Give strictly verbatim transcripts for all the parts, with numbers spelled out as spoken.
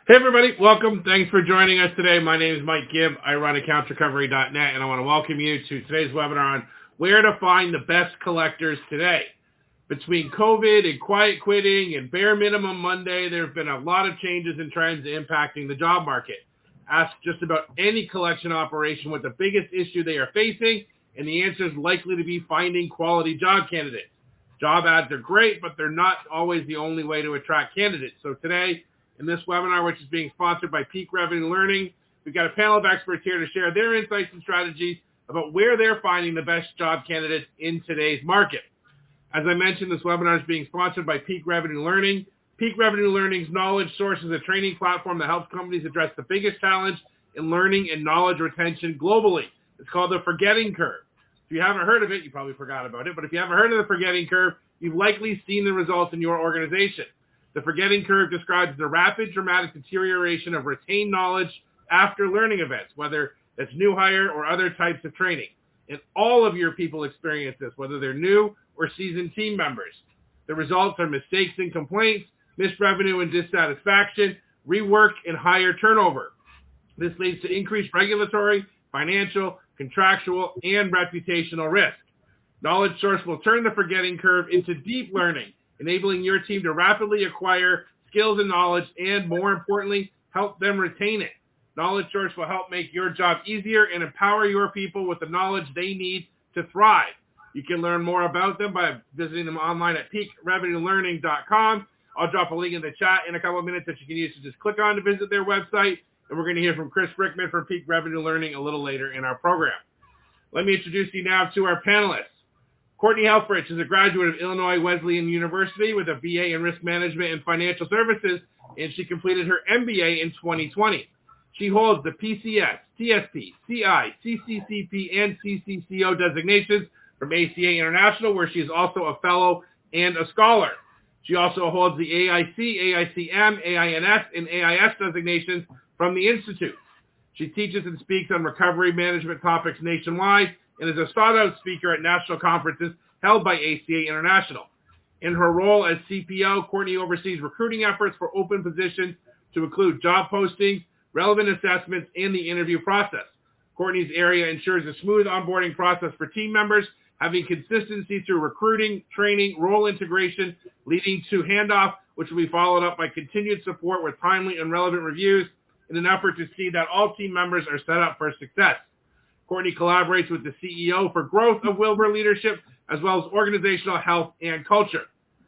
Hey everybody, welcome. Thanks for joining us today. My name is Mike Gibb. I run accounts recovery dot net, and I want to welcome you to today's webinar on where to find the best collectors today. Between COVID and quiet quitting and bare minimum Monday, there have been a lot of changes and trends impacting the job market. Ask just about any collection operation what the biggest issue they are facing, and the answer is likely to be finding quality job candidates. Job ads are great, but they're not always the only way to attract candidates. So today, in this webinar, which is being sponsored by Peak Revenue Learning, we've got a panel of experts here to share their insights and strategies about where they're finding the best job candidates in today's market. As I mentioned, this webinar is being sponsored by Peak Revenue Learning. Peak Revenue Learning's knowledge source is a training platform that helps companies address the biggest challenge in learning and knowledge retention globally. It's called the Forgetting Curve. If you haven't heard of it, you probably forgot about it, but if you haven't heard of the Forgetting Curve, you've likely seen the results in your organization. The Forgetting Curve describes the rapid, dramatic deterioration of retained knowledge after learning events, whether it's new hire or other types of training. And all of your people experience this, whether they're new or seasoned team members. The results are mistakes and complaints, missed revenue and dissatisfaction, rework, and higher turnover. This leads to increased regulatory, financial, contractual, and reputational risk. Knowledge Source will turn the Forgetting Curve into deep learning, enabling your team to rapidly acquire skills and knowledge, and more importantly, help them retain it. Knowledge Source will help make your job easier and empower your people with the knowledge they need to thrive. You can learn more about them by visiting them online at peak revenue learning dot com. I'll drop a link in the chat in a couple of minutes that you can use to just click on to visit their website. And we're going to hear from Chris Brickman from Peak Revenue Learning a little later in our program. Let me introduce you now to our panelists. Courtney Helfrich is a graduate of Illinois Wesleyan University with a B A in Risk Management and Financial Services, and she completed her M B A in twenty twenty. She holds the P C S, T S P, C I, C C C P, and C C C O designations from A C A International, where she is also a fellow and a scholar. She also holds the A I C, A I C M, A I N S, and A I S designations from the Institute. She teaches and speaks on recovery management topics nationwide, and is a sought-out speaker at national conferences held by A C A International. In her role as C P O, Courtney oversees recruiting efforts for open positions to include job postings, relevant assessments, and the interview process. Courtney's area ensures a smooth onboarding process for team members, having consistency through recruiting, training, role integration, leading to handoff, which will be followed up by continued support with timely and relevant reviews in an effort to see that all team members are set up for success. Courtney collaborates with the C E O for growth of Wilbur Leadership, as well as organizational health and culture.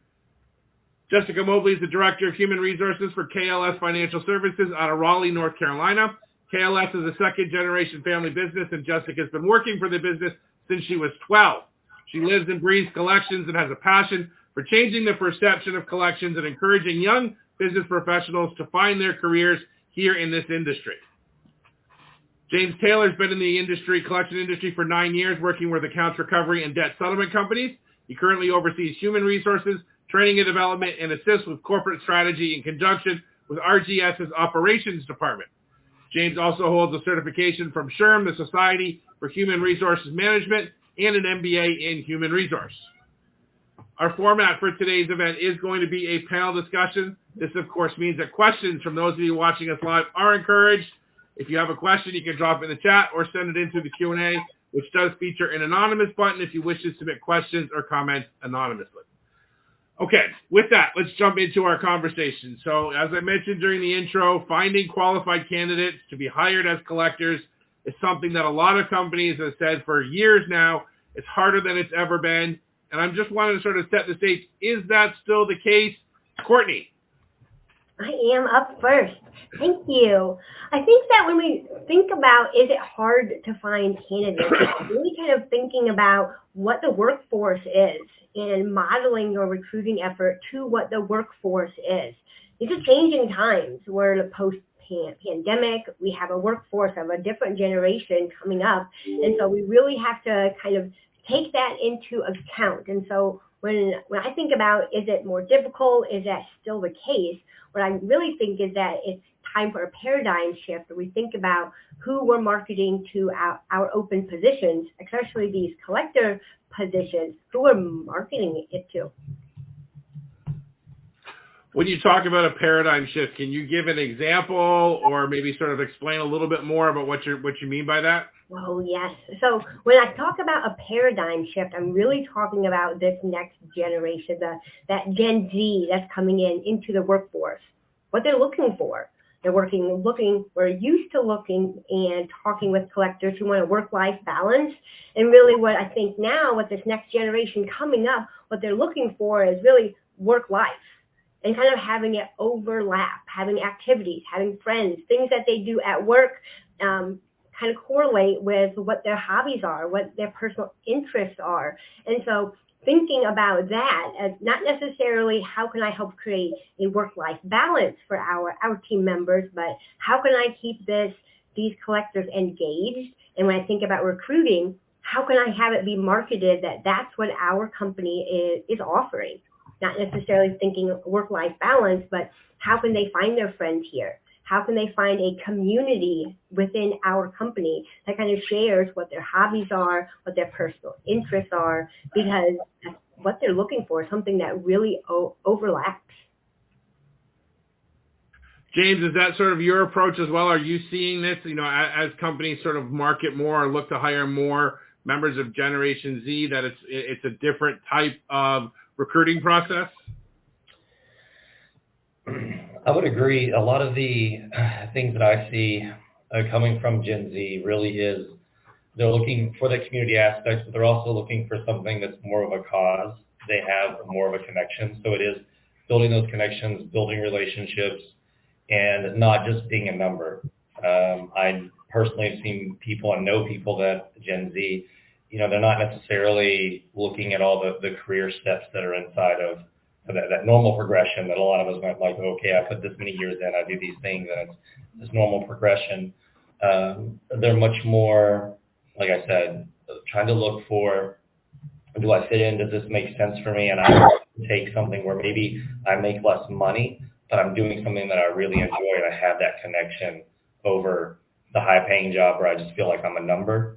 Jessica Mobley is the Director of Human Resources for K L S Financial Services out of Raleigh, North Carolina. K L S is a second-generation family business, and Jessica has been working for the business since she was twelve. She lives and breathes collections and has a passion for changing the perception of collections and encouraging young business professionals to find their careers here in this industry. James Taylor's been in the industry, collection industry for nine years, working with accounts recovery and debt settlement companies. He currently oversees human resources, training and development, and assists with corporate strategy in conjunction with R G S's operations department. James also holds a certification from S H R M, the Society for Human Resources Management, and an M B A in human resource. Our format for today's event is going to be a panel discussion. This, of course, means that questions from those of you watching us live are encouraged. If you have a question, you can drop it in the chat or send it into the Q and A, which does feature an anonymous button if you wish to submit questions or comments anonymously. Okay, with that, let's jump into our conversation. So, as I mentioned during the intro, finding qualified candidates to be hired as collectors is something that a lot of companies have said for years now. It's harder than it's ever been. And I'm just wanting to sort of set the stage. Is that still the case? Courtney. I am up first. Thank you. I think that when we think about, is it hard to find candidates, it's really kind of thinking about what the workforce is and modeling your recruiting effort to what the workforce is. These are changing times. We're post-pandemic. We have a workforce of a different generation coming up. And so we really have to kind of take that into account. And so when, when I think about, is it more difficult? Is that still the case? What I really think is that it's time for a paradigm shift. We think about who we're marketing to our, our open positions, especially these collector positions, who we're marketing it to. When you talk about a paradigm shift, can you give an example or maybe sort of explain a little bit more about what you what you mean by that? Oh, yes. So when I talk about a paradigm shift, I'm really talking about this next generation, the, that Gen Z that's coming in into the workforce, what they're looking for. They're working, looking, we're used to looking and talking with collectors who want a work-life balance. And really what I think now with this next generation coming up, what they're looking for is really work-life and kind of having it overlap, having activities, having friends, things that they do at work, um, kind of correlate with what their hobbies are, what their personal interests are. And so thinking about that as not necessarily how can I help create a work-life balance for our, our team members, but how can I keep this these collectors engaged? And when I think about recruiting, how can I have it be marketed that that's what our company is, is offering? Not necessarily thinking work-life balance, but how can they find their friends here? How can they find a community within our company that kind of shares what their hobbies are, what their personal interests are, because that's what they're looking for, something that really o- overlaps. James, is that sort of your approach as well? Are you seeing this, you know, as, as companies sort of market more or look to hire more members of Generation Z, that it's it's a different type of recruiting process? I would agree. A lot of the things that I see uh, coming from Gen Z really is they're looking for the community aspects, but they're also looking for something that's more of a cause. They have more of a connection. So it is building those connections, building relationships, and not just being a number. Um, I personally have seen people and know people that Gen Z, you know, they're not necessarily looking at all the, the career steps that are inside of That, that normal progression that a lot of us might like, okay, I put this many years in, I do these things, and it's this normal progression. Um, they're much more, like I said, trying to look for, do I fit in? Does this make sense for me? And I take something where maybe I make less money, but I'm doing something that I really enjoy, and I have that connection over the high-paying job where I just feel like I'm a number.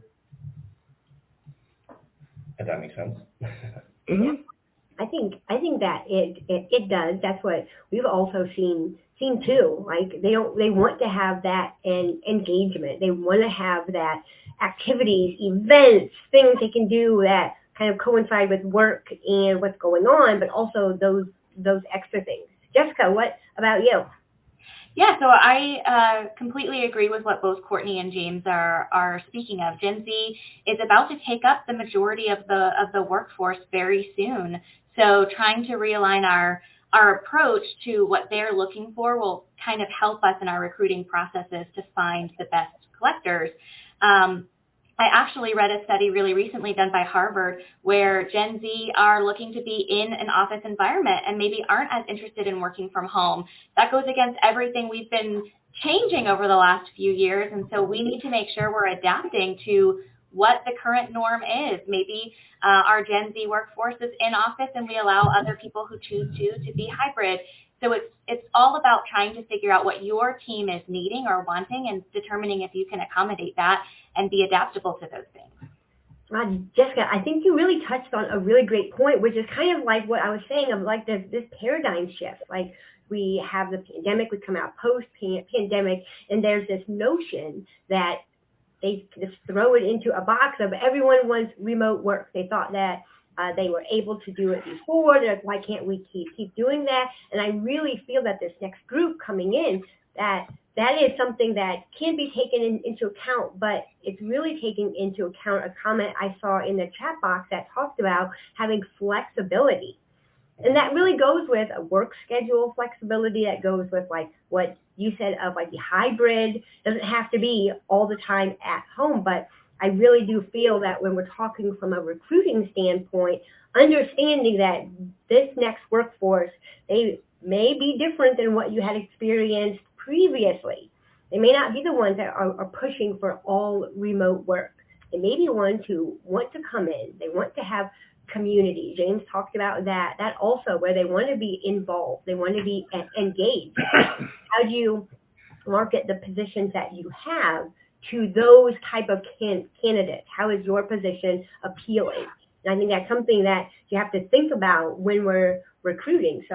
Does that make sense? Mm-hmm. I think I think that it, it it does. That's what we've also seen seen too. Like they don't they want to have that en- engagement. They want to have that activities, events, things they can do that kind of coincide with work and what's going on, but also those those extra things. Jessica, what about you? Yeah, so I uh, completely agree with what both Courtney and James are are speaking of. Gen Z is about to take up the majority of the of the workforce very soon. So trying to realign our our approach to what they're looking for will kind of help us in our recruiting processes to find the best collectors. Um, I actually read a study really recently done by Harvard where Gen Z are looking to be in an office environment and maybe aren't as interested in working from home. That goes against everything we've been changing over the last few years, and so we need to make sure we're adapting to what the current norm is. Maybe uh, our Gen Z workforce is in office and we allow other people who choose to to be hybrid. So it's it's all about trying to figure out what your team is needing or wanting and determining if you can accommodate that and be adaptable to those things. Uh, Jessica, I think you really touched on a really great point, which is kind of like what I was saying of like this, this paradigm shift. Like we have the pandemic, we come out post-pandemic, and there's this notion that they just throw it into a box of everyone wants remote work. They thought that uh, they were able to do it before. They're like, why can't we keep keep doing that? And I really feel that this next group coming in, that that is something that can be taken in, into account, but it's really taking into account a comment I saw in the chat box that talked about having flexibility. And that really goes with a work schedule flexibility. That goes with like what you said of like the hybrid. Doesn't have to be all the time at home, but I really do feel that when we're talking from a recruiting standpoint, understanding that this next workforce, they may be different than what you had experienced previously. They may not be the ones that are, are pushing for all remote work. They may be ones who want to come in. They want to have community. James talked about that. That also where they want to be involved. They want to be engaged. How do you market the positions that you have to those type of can- candidates? How is your position appealing? And I think that's something that you have to think about when we're recruiting. So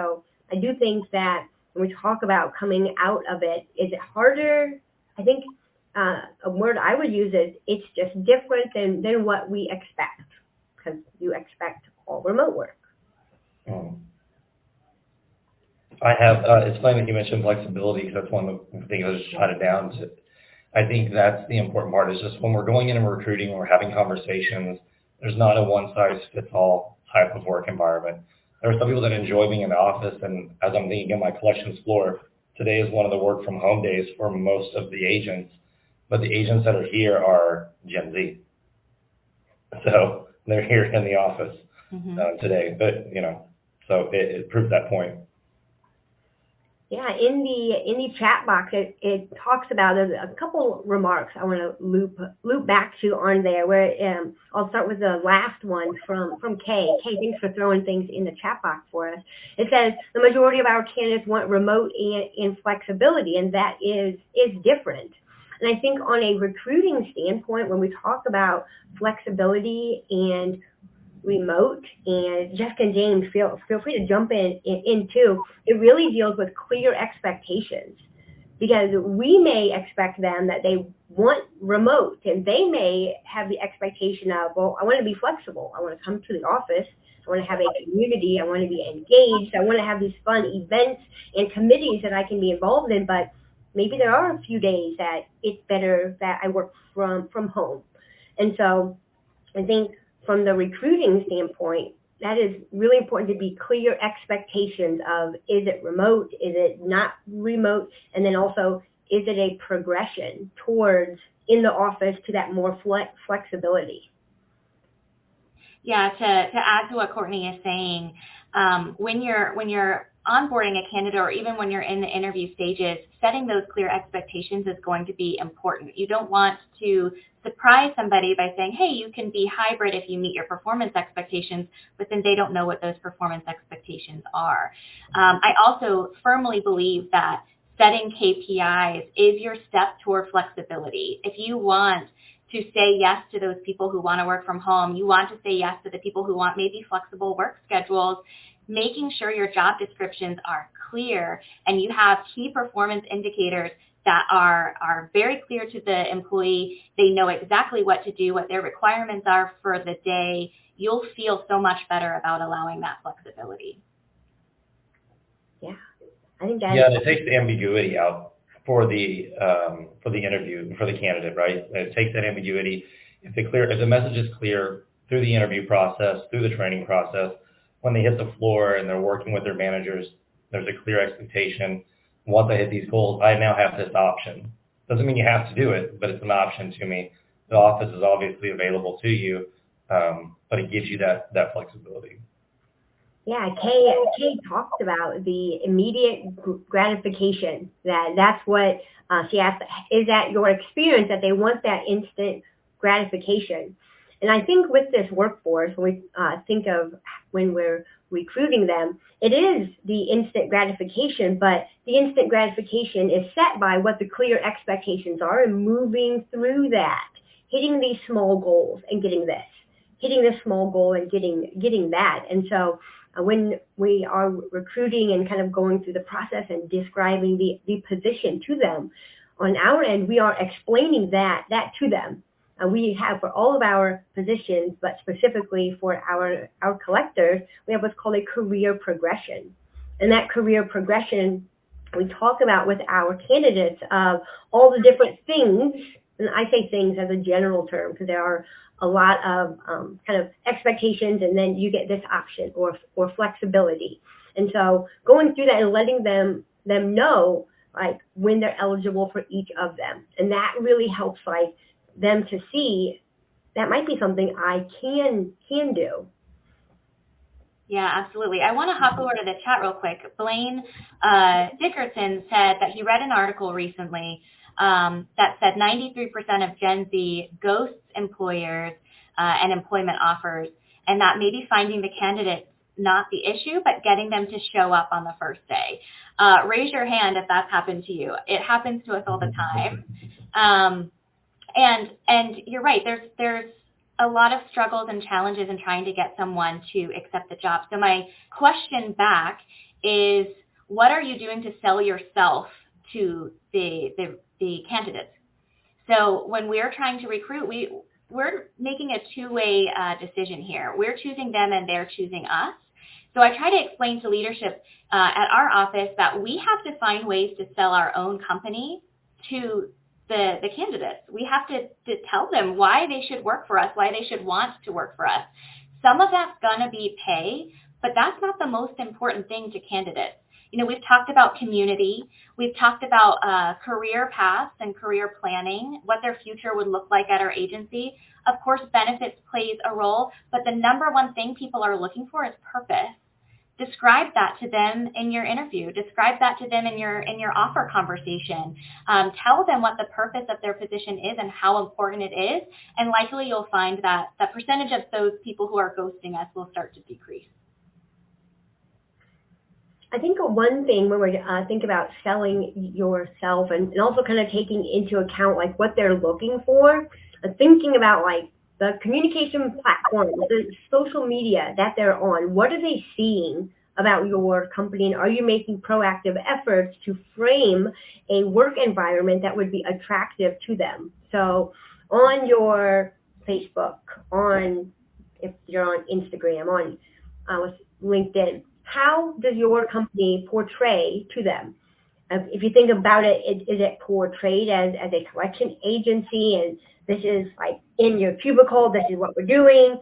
I do think that when we talk about coming out of it, is it harder? I think uh, a word I would use is it's just different than, than what we expect, because you expect all remote work. Mm. I have, uh, it's funny that you mentioned flexibility, because that's one of the things I was just jotted down to. I think that's the important part, is just when we're going in and recruiting, when we're having conversations, there's not a one-size-fits-all type of work environment. There are some people that enjoy being in the office, and as I'm thinking on my collections floor, today is one of the work from home days for most of the agents, but the agents that are here are Gen Z. So they're here in the office mm-hmm. uh, today, but, you know, so it, it proves that point. Yeah, in the in the chat box, it, it talks about, there's a couple remarks I want to loop loop back to on there, where um, I'll start with the last one from, from Kay. Kay, thanks for throwing things in the chat box for us. It says, the majority of our candidates want remote and, and flexibility, and that is is different. And I think on a recruiting standpoint, when we talk about flexibility and remote, and Jessica and James, feel feel free to jump in, in in too. It really deals with clear expectations, because we may expect them that they want remote, and they may have the expectation of, well, I want to be flexible. I want to come to the office. I want to have a community. I want to be engaged. I want to have these fun events and committees that I can be involved in. But maybe there are a few days that it's better that I work from from home. And so I think from the recruiting standpoint, that is really important, to be clear expectations of, is it remote, is it not remote, and then also, is it a progression towards in the office to that more flex, flexibility? Yeah, to, to add to what Courtney is saying, um, when you're when you're onboarding a candidate, or even when you're in the interview stages, setting those clear expectations is going to be important. You don't want to surprise somebody by saying, hey, you can be hybrid if you meet your performance expectations, but then they don't know what those performance expectations are. Um, I also firmly believe that setting K P Is is your step toward flexibility. If you want to say yes to those people who want to work from home, you want to say yes to the people who want maybe flexible work schedules, making sure your job descriptions are clear and you have key performance indicators that are, are very clear to the employee. They know exactly what to do, what their requirements are for the day. You'll feel so much better about allowing that flexibility. Yeah, I think that yeah, and it takes the ambiguity out for the um, for the interview, for the candidate, right? It takes that ambiguity. If the clear, if the message is clear through the interview process, through the training process, when they hit the floor and they're working with their managers, there's a clear expectation. Once I hit these goals, I now have this option. Doesn't mean you have to do it, but it's an option to me. The office is obviously available to you, um, but it gives you that that flexibility. Yeah, Kay, Kay talked about the immediate gratification. That that's what uh, she asked. Is that your experience, that they want that instant gratification? And I think with this workforce, when we uh, think of when we're recruiting them, it is the instant gratification, but the instant gratification is set by what the clear expectations are, and moving through that, hitting these small goals and getting this, hitting this small goal and getting getting that. And so uh, when we are recruiting and kind of going through the process and describing the, the position to them, on our end, we are explaining that that to them. Uh, we have for all of our positions, but specifically for our, our collectors, we have what's called a career progression. And that career progression, we talk about with our candidates of all the different things, and I say things as a general term because there are a lot of um, kind of expectations, and then you get this option or or flexibility. And so going through that and letting them them know like when they're eligible for each of them, and that really helps like them to see that might be something I can can do. Yeah, absolutely. I want to hop over to the chat real quick. Blaine uh, Dickerson said that he read an article recently um, that said ninety-three percent of Gen Z ghosts employers uh, and employment offers, and that maybe finding the candidate not the issue, but getting them to show up on the first day. Uh, raise your hand if that's happened to you. It happens to us all the time. Um, And and you're right. There's there's a lot of struggles and challenges in trying to get someone to accept the job. So my question back is what are you doing to sell yourself to the, the, the candidates? So when we're trying to recruit, we, we're making a two-way uh, decision here. We're choosing them and they're choosing us. So I try to explain to leadership uh, at our office that we have to find ways to sell our own company to the, the candidates. We have to, to tell them why they should work for us, why they should want to work for us. Some of that's going to be pay, but that's not the most important thing to candidates. You know, we've talked about community. We've talked about uh, career paths and career planning, what their future would look like at our agency. Of course, benefits plays a role, but the number one thing people are looking for is purpose. Describe that to them in your interview. Describe that to them in your in your offer conversation. Um, tell them what the purpose of their position is and how important it is, and likely you'll find that the percentage of those people who are ghosting us will start to decrease. I think one thing when we uh, think about selling yourself and, and also kind of taking into account like what they're looking for, uh, thinking about like the communication platform, the social media that they're on, what are they seeing about your company, and are you making proactive efforts to frame a work environment that would be attractive to them? So on your Facebook, on if you're on Instagram, on uh, LinkedIn, how does your company portray to them? If you think about it, is it portrayed as, as a collection agency and this is like in your cubicle, this is what we're doing?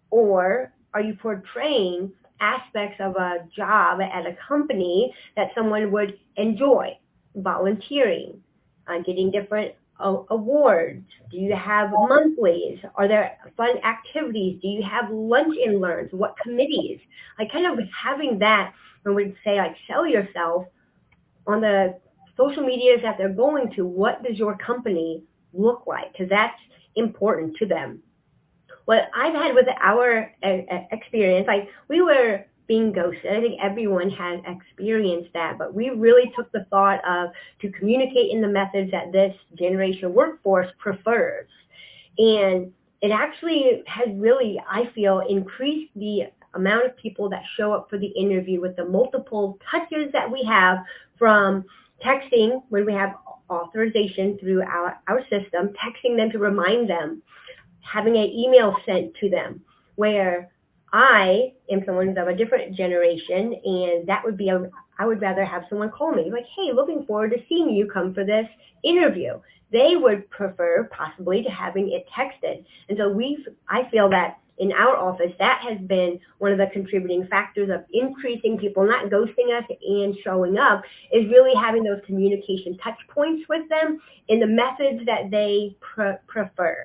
Or are you portraying aspects of a job at a company that someone would enjoy? Volunteering, uh, getting different uh, awards. Do you have monthlies? Are there fun activities? Do you have lunch and learns? What committees? Like kind of having that when we say like sell yourself on the social medias that they're going to, what does your company look like? Because that's important to them. What I've had with our uh, experience, like we were being ghosted. I think everyone has experienced that, but we really took the thought of to communicate in the methods that this generation workforce prefers. And it actually has really, I feel, increased the amount of people that show up for the interview with the multiple touches that we have from texting when we have authorization through our, our system, texting them to remind them, having an email sent to them where I am someone of a different generation, and that would be, a, I would rather have someone call me like, hey, looking forward to seeing you come for this interview. They would prefer possibly to having it texted. And so we've, I feel that in our office, that has been one of the contributing factors of increasing people not ghosting us and showing up, is really having those communication touch points with them in the methods that they pre- prefer.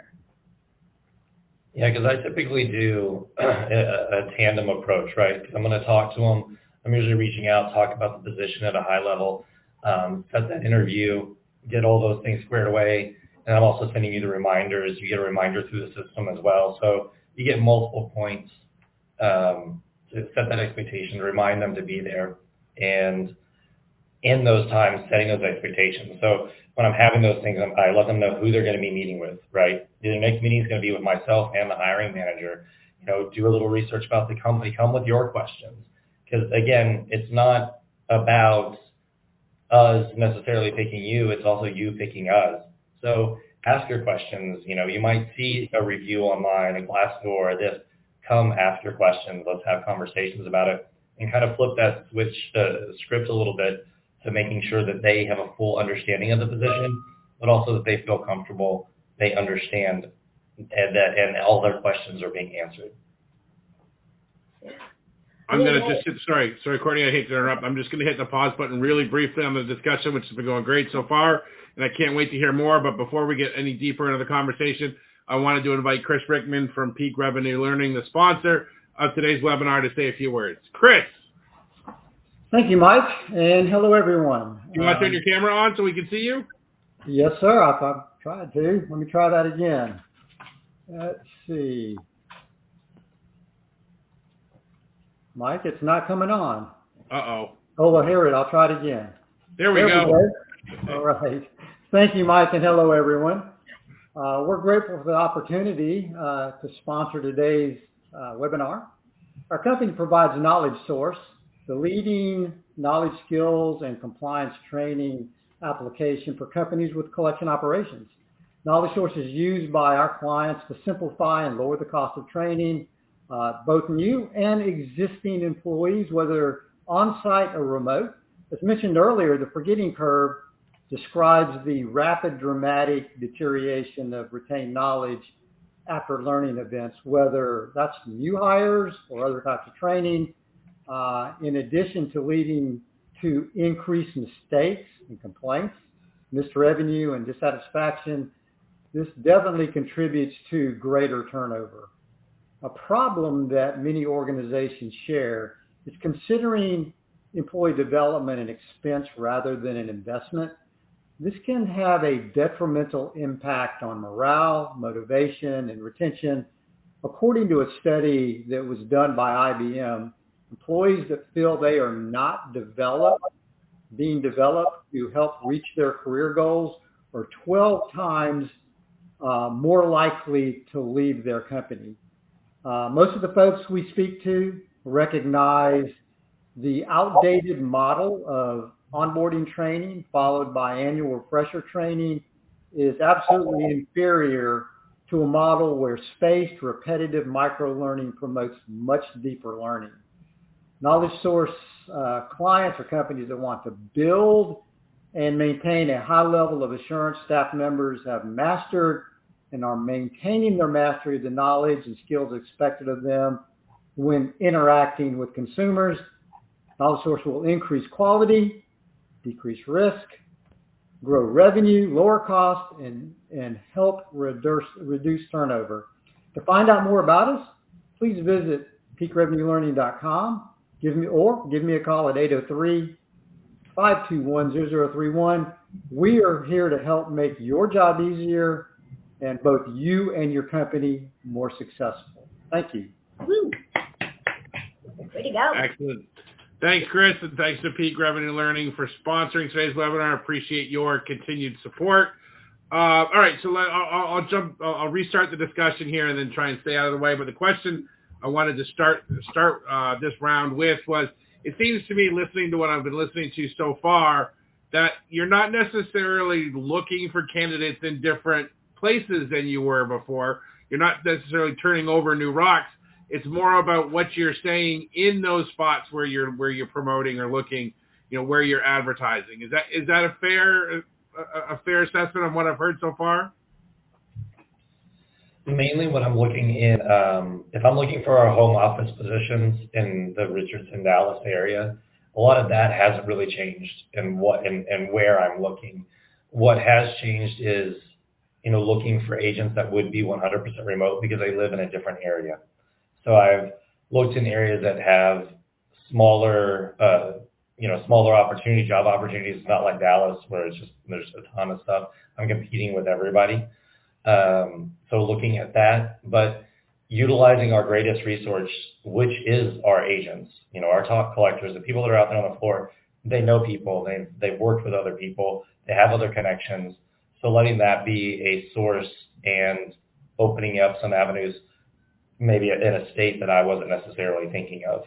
Yeah, because I typically do a, a tandem approach, right? Because I'm going to talk to them. I'm usually reaching out, talk about the position at a high level, um, set that interview, get all those things squared away, and I'm also sending you the reminders. You get a reminder through the system as well. So you get multiple points um, to set that expectation, to remind them to be there, and in those times, setting those expectations. So when I'm having those things, I let them know who they're going to be meeting with, right? The next meeting is going to be with myself and the hiring manager. You know, do a little research about the company. Come with your questions. Because, again, it's not about us necessarily picking you. It's also you picking us. So ask your questions. You know, you might see a review online, a Glassdoor, this. Come ask your questions. Let's have conversations about it and kind of flip that switch uh, script a little bit to making sure that they have a full understanding of the position, but also that they feel comfortable, they understand, and that and all their questions are being answered. I'm going to just hit, sorry, sorry, Courtney, I hate to interrupt. I'm just going to hit the pause button really briefly on the discussion, which has been going great so far, and I can't wait to hear more. But before we get any deeper into the conversation, I wanted to invite Chris Rickman from Peak Revenue Learning, the sponsor of today's webinar, to say a few words. Chris. Thank you, Mike, and hello, everyone. You want to um, turn your camera on so we can see you? Yes, sir. I've, I've tried to. Let me try that again. Let's see. Mike, it's not coming on. Uh-oh. Oh, well, here it. I'll try it again. There we there go. We go. All right. Thank you, Mike, and hello, everyone. Uh, we're grateful for the opportunity uh, to sponsor today's uh, webinar. Our company provides a knowledge source the leading knowledge, skills, and compliance training application for companies with collection operations. Knowledge Source is used by our clients to simplify and lower the cost of training, uh, both new and existing employees, whether on-site or remote. As mentioned earlier, the forgetting curve describes the rapid, dramatic deterioration of retained knowledge after learning events, whether that's new hires or other types of training, uh, in addition to leading to increased mistakes and complaints, missed revenue and dissatisfaction. This definitely contributes to greater turnover. A problem that many organizations share is considering employee development an expense rather than an investment. This can have a detrimental impact on morale, motivation, and retention. According to a study that was done by I B M, employees that feel they are not developed, being developed to help reach their career goals are twelve times uh, more likely to leave their company. Uh, most of the folks we speak to recognize the outdated model of onboarding training followed by annual refresher training is absolutely inferior to a model where spaced, repetitive micro-learning promotes much deeper learning. Knowledge Source uh, clients are companies that want to build and maintain a high level of assurance staff members have mastered and are maintaining their mastery of the knowledge and skills expected of them when interacting with consumers. Knowledge Source will increase quality, decrease risk, grow revenue, lower cost, and, and help reduce, reduce turnover. To find out more about us, please visit peak revenue learning dot com. Give me or give me a call at eight oh three, five two one, zero zero three one. We are here to help make your job easier and both you and your company more successful. Thank you. Woo. Way to go. Excellent. Thanks, Chris, and thanks to Peak Revenue Learning for sponsoring today's webinar. I appreciate your continued support. Uh, all right, so let, I'll, I'll jump. I'll, I'll restart the discussion here and then try and stay out of the way. But the question I wanted to start start uh, this round with was: it seems to me, listening to what I've been listening to so far, that you're not necessarily looking for candidates in different places than you were before. You're not necessarily turning over new rocks. It's more about what you're saying in those spots where you're where you're promoting or looking, you know, where you're advertising. Is that is that a fair a, a fair assessment of what I've heard so far? Mainly when I'm looking in, um, if I'm looking for our home office positions in the Richardson, Dallas area, a lot of that hasn't really changed in what and, and where I'm looking. What has changed is, you know, looking for agents that would be one hundred percent remote because they live in a different area. So I've looked in areas that have smaller, uh, you know, smaller opportunity, job opportunities, not like Dallas where it's just, there's a ton of stuff. I'm competing with everybody. Um, so looking at that, but utilizing our greatest resource, which is our agents, you know, our top collectors, the people that are out there on the floor, they know people, they, they've worked with other people, they have other connections. So letting that be a source and opening up some avenues maybe in a state that I wasn't necessarily thinking of.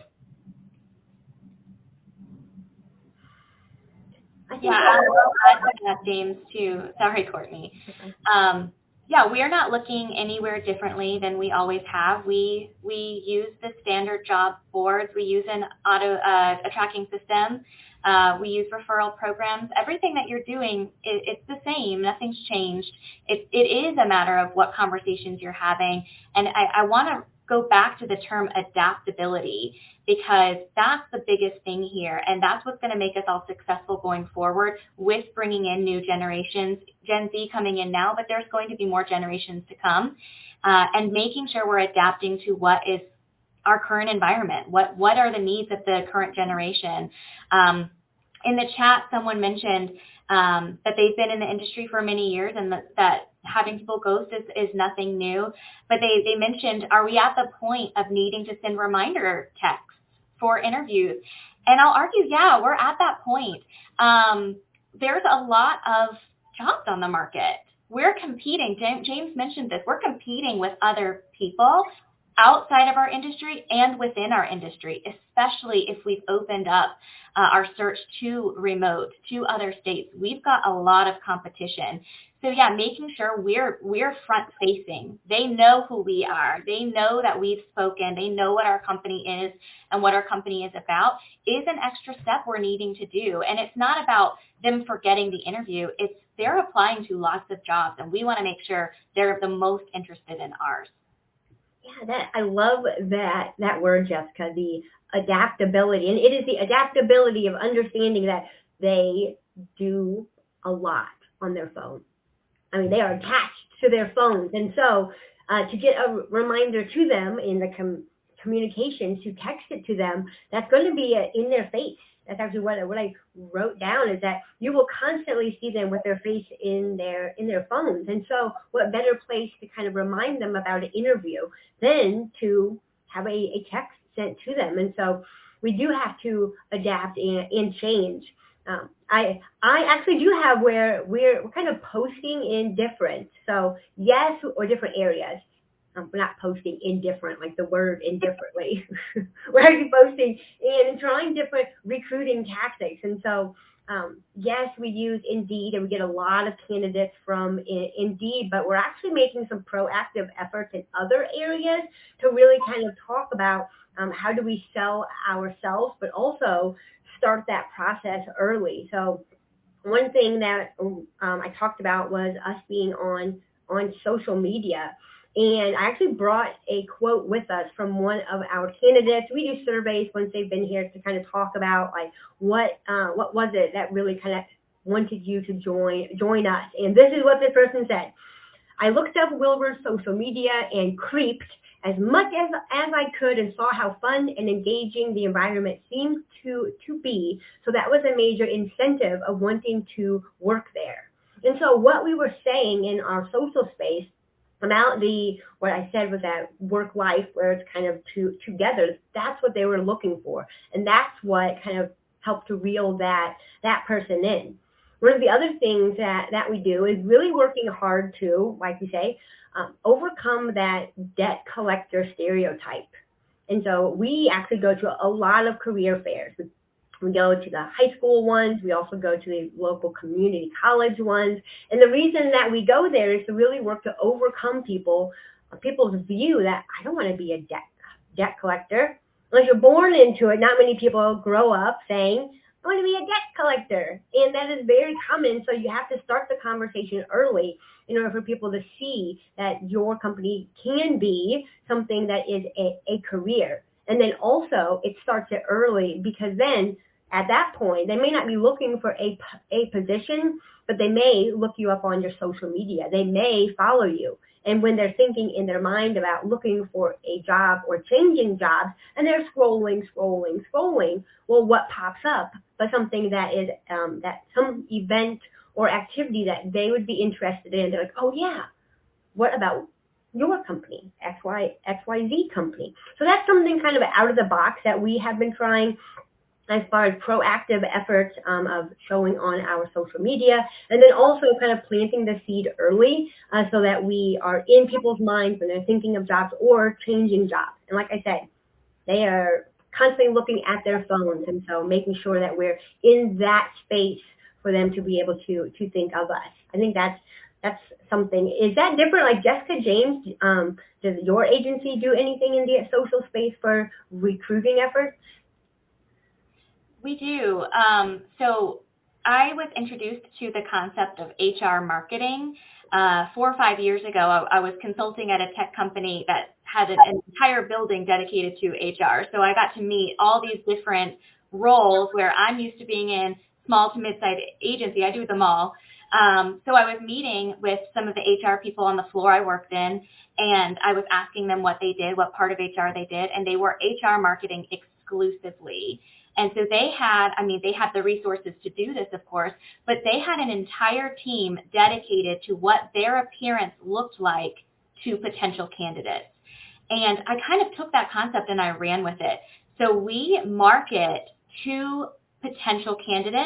Yeah, I will add to that, James, too. Sorry, Courtney. Um, yeah, we are not looking anywhere differently than we always have. We we use the standard job boards. We use an auto uh, a tracking system. Uh, we use referral programs. Everything that you're doing, it, it's the same. Nothing's changed. It, it is a matter of what conversations you're having. And I, I want to go back to the term adaptability because that's the biggest thing here. And that's what's going to make us all successful going forward with bringing in new generations, Gen Z coming in now, but there's going to be more generations to come, uh, and making sure we're adapting to what is our current environment. What what are the needs of the current generation? Um, in the chat, someone mentioned um, that they've been in the industry for many years and that, that having people ghost is, is nothing new. But they, they mentioned, are we at the point of needing to send reminder texts for interviews? And I'll argue, yeah, we're at that point. Um, there's a lot of jobs on the market. We're competing. James mentioned this. We're competing with other people. outside of our industry and within our industry, especially if we've opened up uh, our search to remote, to other states. We've got a lot of competition. So yeah, making sure we're we're front facing. They know who we are. They know that we've spoken. They know what our company is and what our company is about is an extra step we're needing to do. And it's not about them forgetting the interview. It's they're applying to lots of jobs, and we want to make sure they're the most interested in ours. Yeah, that I love that that word, Jessica, the adaptability. And it is the adaptability of understanding that they do a lot on their phone. I mean, they are attached to their phones. And so uh, to get a reminder to them in the com- communication, to text it to them, that's going to be a, in their face. That's actually what, what I wrote down, is that you will constantly see them with their face in their in their phones. And so what better place to kind of remind them about an interview than to have a, a text sent to them. And so we do have to adapt and, and change. Um, I I actually do have where we're, we're kind of posting in different. So yes, or different areas. Um, we're not posting indifferent, like the word indifferently. We're actually posting and trying different recruiting tactics. And so, um, yes, we use Indeed, and we get a lot of candidates from I- Indeed, but we're actually making some proactive efforts in other areas to really kind of talk about um, how do we sell ourselves, but also start that process early. So one thing that um, I talked about was us being on on social media. And I actually brought a quote with us from one of our candidates. We do surveys once they've been here to kind of talk about like what uh, what was it that really kind of wanted you to join join us. And this is what this person said. I looked up Wilbur's social media and creeped as much as, as I could and saw how fun and engaging the environment seemed to, to be. So that was a major incentive of wanting to work there. And so what we were saying in our social space about the, what I said was that work life where it's kind of to, together, that's what they were looking for. And that's what kind of helped to reel that, that person in. One of the other things that, that we do is really working hard to, like we say, um, overcome that debt collector stereotype. And so we actually go to a lot of career fairs. We, we go to the high school ones. We also go to the local community college ones. And the reason that we go there is to really work to overcome people, people's view that I don't want to be a debt, debt collector. Unless you're born into it, not many people grow up saying, I want to be a debt collector. And that is very common. So you have to start the conversation early in order for people to see that your company can be something that is a, a career. And then also it starts it early, because then at that point, they may not be looking for a, a position, but they may look you up on your social media. They may follow you. And when they're thinking in their mind about looking for a job or changing jobs, and they're scrolling, scrolling, scrolling, well, what pops up but something that is um, that some event or activity that they would be interested in. They're like, oh, yeah, what about your company, X Y Z company? So that's something kind of out of the box that we have been trying as far as proactive efforts um, of showing on our social media, and then also kind of planting the seed early uh, so that we are in people's minds when they're thinking of jobs or changing jobs. And like I said, they are constantly looking at their phones, and so making sure that we're in that space for them to be able to to think of us. I think that's that's something. Is that different? Like Jessica James, um, does your agency do anything in the social space for recruiting efforts? We do. Um, so I was introduced to the concept of H R marketing uh, four or five years ago. I, I was consulting at a tech company that had an, an entire building dedicated to H R. So I got to meet all these different roles where I'm used to being in small to mid-sized agency. I do them all. Um, so I was meeting with some of the H R people on the floor I worked in, and I was asking them what they did, what part of H R they did, and they were H R marketing exclusively. And so they had, I mean, they had the resources to do this, of course, but they had an entire team dedicated to what their appearance looked like to potential candidates. And I kind of took that concept and I ran with it. So we market to potential candidates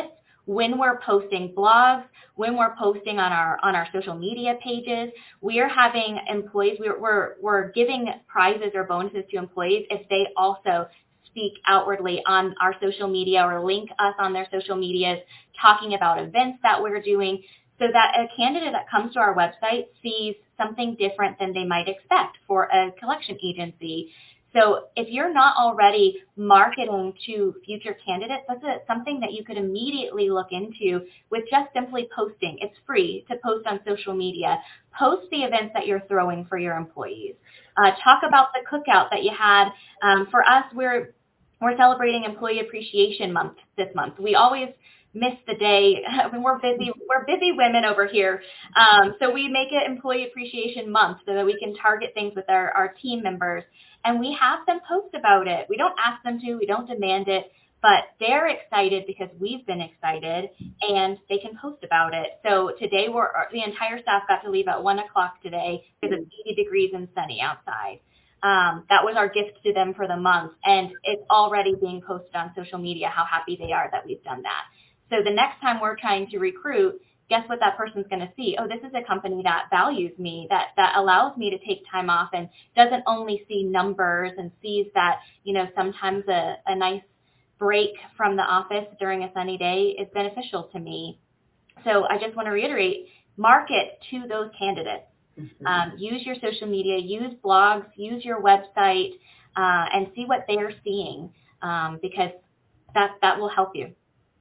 when we're posting blogs, when we're posting on our on our social media pages, we are having employees, we're, we're, we're giving prizes or bonuses to employees if they also speak outwardly on our social media or link us on their social medias, talking about events that we're doing, so that a candidate that comes to our website sees something different than they might expect for a collection agency. So if you're not already marketing to future candidates, that's a, something that you could immediately look into with just simply posting. It's free to post on social media. Post the events that you're throwing for your employees. Uh, talk about the cookout that you had. Um, for us, we're we're celebrating Employee Appreciation Month this month. We always miss the day. I mean, we're busy. We're busy women over here. Um, so we make it Employee Appreciation Month so that we can target things with our, our team members. And we have them post about it. We don't ask them to. We don't demand it. But they're excited because we've been excited, and they can post about it. So today, we're the entire staff got to leave at one o'clock today because it's eighty degrees and sunny outside. Um, that was our gift to them for the month. And it's already being posted on social media how happy they are that we've done that. So the next time we're trying to recruit, guess what that person's going to see? Oh, this is a company that values me, that, that allows me to take time off and doesn't only see numbers and sees that, you know, sometimes a, a nice break from the office during a sunny day is beneficial to me. So I just want to reiterate, market to those candidates. Um, use your social media, use blogs, use your website, uh, and see what they're seeing, um, because that, that will help you.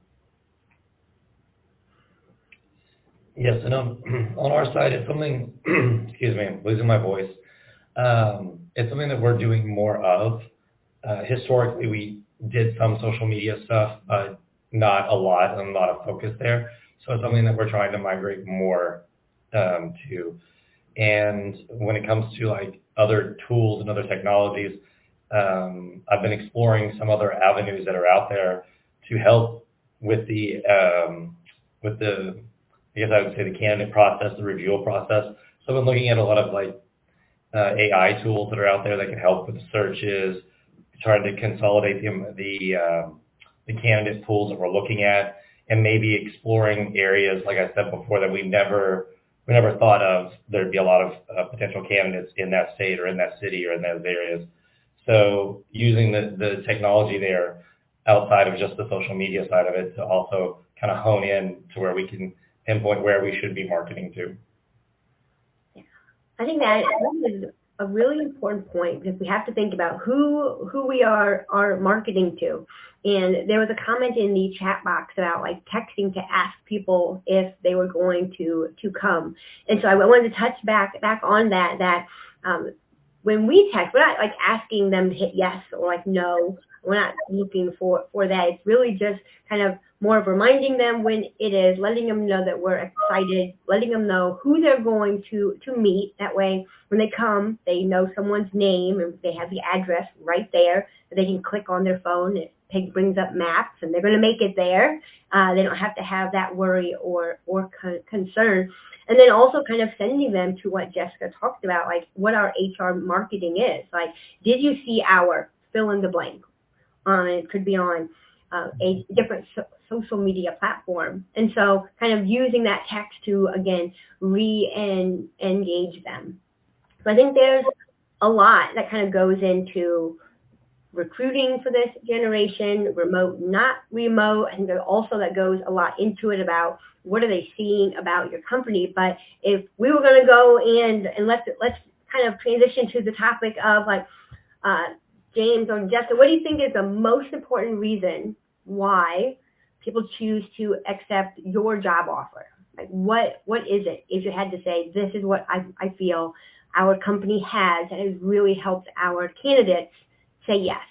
Yes, and on, on our side, it's something, excuse me, I'm losing my voice. Um, it's something that we're doing more of. Uh, historically, we did some social media stuff, but not a lot and a lot of focus there. So it's something that we're trying to migrate more um, to. And when it comes to like other tools and other technologies, um, I've been exploring some other avenues that are out there to help with the um, with the I guess I would say the candidate process, the review process. So I've been looking at a lot of like uh, A I tools that are out there that can help with the searches, trying to consolidate the the, um, the candidate pools that we're looking at, and maybe exploring areas, like I said before, that we never we never thought of. There'd be a lot of uh, potential candidates in that state or in that city or in those areas. So using the, the technology there outside of just the social media side of it to also kind of hone in to where we can pinpoint where we should be marketing to. Yeah. I think that is a really important point because we have to think about who who we are are marketing to. And there was a comment in the chat box about like texting to ask people if they were going to to come. And so I wanted to touch back back on that that um, when we text, we're not like asking them to hit yes or like no. We're not looking for, for that. It's really just kind of more of reminding them when it is, letting them know that we're excited, letting them know who they're going to, to meet. That way, when they come, they know someone's name and they have the address right there. They can click on their phone. It brings up maps and they're going to make it there. Uh, they don't have to have that worry or, or con- concern. And then also kind of sending them to what Jessica talked about, like what our H R marketing is. Like, did you see our fill in the blank? On it could be on uh, a different so- social media platform. And so kind of using that text to, again, re-engage them. So I think there's a lot that kind of goes into recruiting for this generation, remote, not remote. I think there also that goes a lot into it about what are they seeing about your company. But if we were going to go and, and let's, let's kind of transition to the topic of like, uh, James or Jessica, what do you think is the most important reason why people choose to accept your job offer? Like what what is it? If you had to say, this is what I, I feel our company has that has really helped our candidates say yes.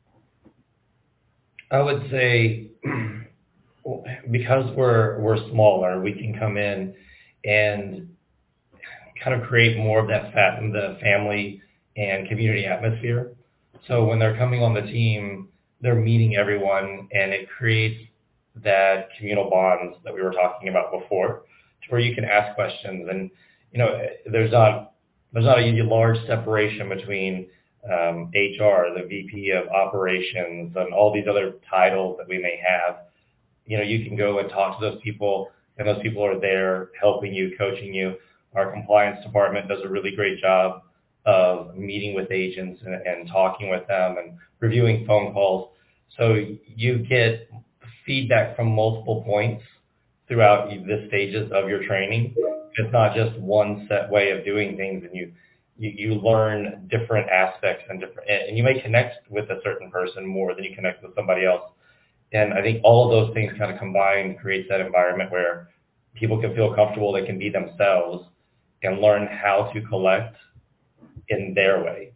I would say because we're we're smaller, we can come in and kind of create more of that fat in the family and community atmosphere. So when they're coming on the team, they're meeting everyone, and it creates that communal bonds that we were talking about before, to where you can ask questions. And you know, there's not there's not a large separation between um, H R, the V P of operations, and all these other titles that we may have. you know, you can go and talk to those people, and those people are there helping you, coaching you. Our compliance department does a really great job of meeting with agents and, and talking with them and reviewing phone calls. So you get feedback from multiple points throughout the stages of your training. It's not just one set way of doing things, and you you, you learn different aspects and different, and you may connect with a certain person more than you connect with somebody else. And I think all of those things kind of combined creates that environment where people can feel comfortable, they can be themselves, and learn how to collect in their way.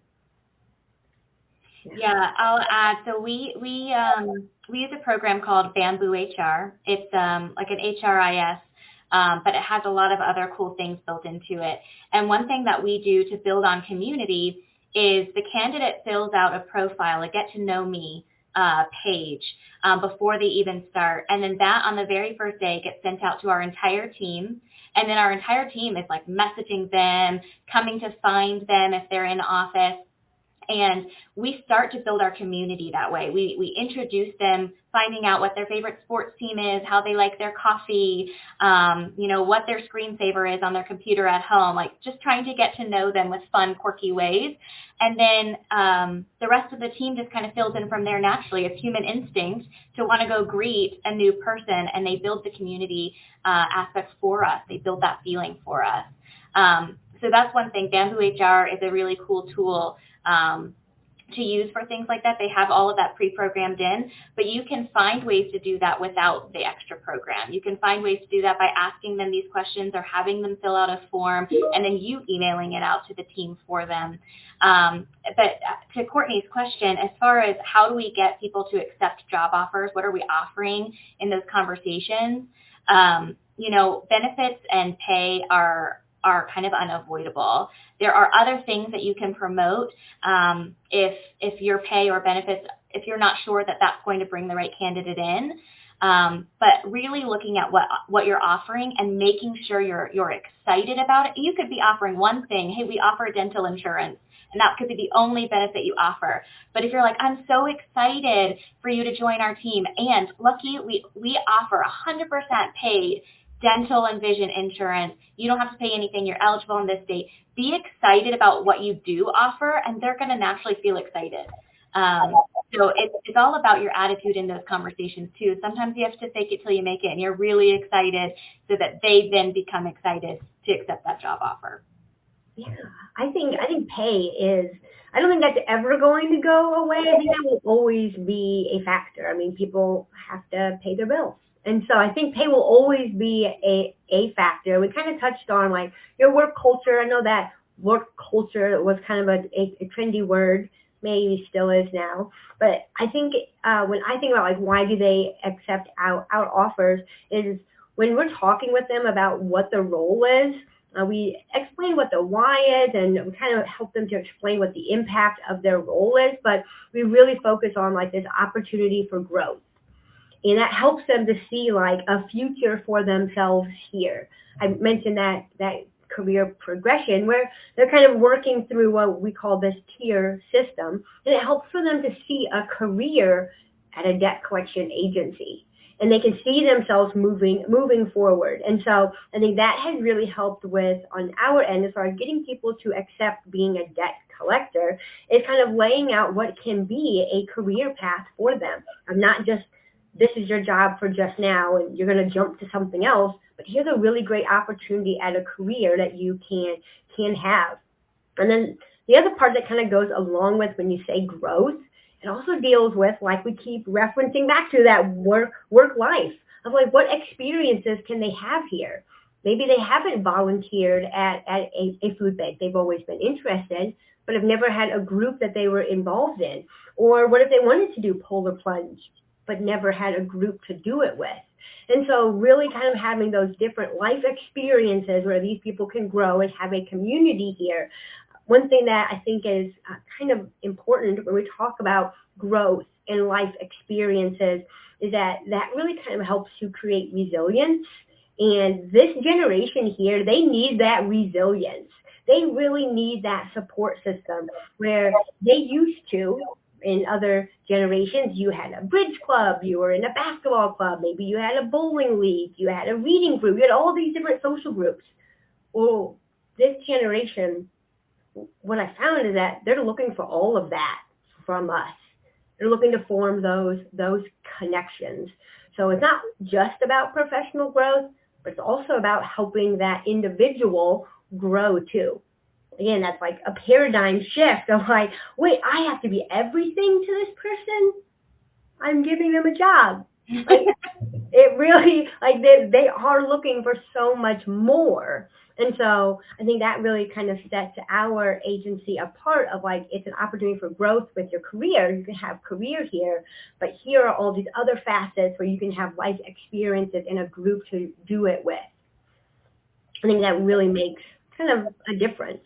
Yeah, I'll add. So we we um, we use a program called Bamboo H R. It's um, like an H R I S, um, but it has a lot of other cool things built into it. And one thing that we do to build on community is the candidate fills out a profile, a get to know me uh, page um, before they even start. And then that on the very first day gets sent out to our entire team. And then our entire team is like messaging them, coming to find them if they're in office. And we start to build our community that way. We we introduce them, finding out what their favorite sports team is, how they like their coffee, um, you know, what their screensaver is on their computer at home, like just trying to get to know them with fun, quirky ways. And then um, the rest of the team just kind of fills in from there naturally. It's human instinct to want to go greet a new person, and they build the community uh, aspects for us. They build that feeling for us. Um, so that's one thing. Bamboo H R is a really cool tool Um, to use for things like that. They have all of that pre-programmed in, but you can find ways to do that without the extra program. You can find ways to do that by asking them these questions or having them fill out a form and then you emailing it out to the team for them. Um, but to Courtney's question, as far as how do we get people to accept job offers, what are we offering in those conversations? Um, you know, benefits and pay are are kind of unavoidable. There are other things that you can promote um, if if your pay or benefits, if you're not sure that that's going to bring the right candidate in. Um, but really looking at what what you're offering and making sure you're you're excited about it. You could be offering one thing. Hey, we offer dental insurance, and that could be the only benefit you offer. But if you're like, I'm so excited for you to join our team, and lucky we we offer one hundred percent paid dental and vision insurance. You don't have to pay anything. You're eligible in this state. Be excited about what you do offer, and they're going to naturally feel excited. Um, so it's, it's all about your attitude in those conversations too. Sometimes you have to fake it till you make it, and you're really excited so that they then become excited to accept that job offer. Yeah, I think I think pay is, I don't think that's ever going to go away. I think that will always be a factor. I mean, people have to pay their bills. And so I think pay will always be a, a factor. We kind of touched on like your work culture. I know that work culture was kind of a, a, a trendy word, maybe still is now. But I think uh, when I think about like why do they accept out, out offers is when we're talking with them about what the role is, uh, we explain what the why is and we kind of help them to explain what the impact of their role is. But we really focus on like this opportunity for growth. And that helps them to see like a future for themselves here. I mentioned that that career progression where they're kind of working through what we call this tier system. And it helps for them to see a career at a debt collection agency. And they can see themselves moving moving forward. And so I think that has really helped with on our end as far as getting people to accept being a debt collector is kind of laying out what can be a career path for them. I'm not just this is your job for just now and you're going to jump to something else, but here's a really great opportunity at a career that you can can have. And then the other part that kind of goes along with when you say growth, it also deals with, like we keep referencing back to that work work life of like what experiences can they have here? Maybe they haven't volunteered at, at a, a food bank. They've always been interested, but have never had a group that they were involved in. Or what if they wanted to do polar plunge, but never had a group to do it with? And so really kind of having those different life experiences where these people can grow and have a community here. One thing that I think is uh, kind of important when we talk about growth and life experiences is that that really kind of helps to create resilience. And this generation here, they need that resilience. They really need that support system where they used to in other generations, you had a bridge club, you were in a basketball club, maybe you had a bowling league, you had a reading group, you had all these different social groups. Well, this generation, what I found is that they're looking for all of that from us. They're looking to form those those connections. So it's not just about professional growth, but it's also about helping that individual grow too. Again, that's like a paradigm shift of like, wait, I have to be everything to this person? I'm giving them a job. Like, it really, like they, they are looking for so much more. And so I think that really kind of sets our agency apart of like, it's an opportunity for growth with your career. You can have career here, but here are all these other facets where you can have life experiences in a group to do it with. I think that really makes kind of a difference.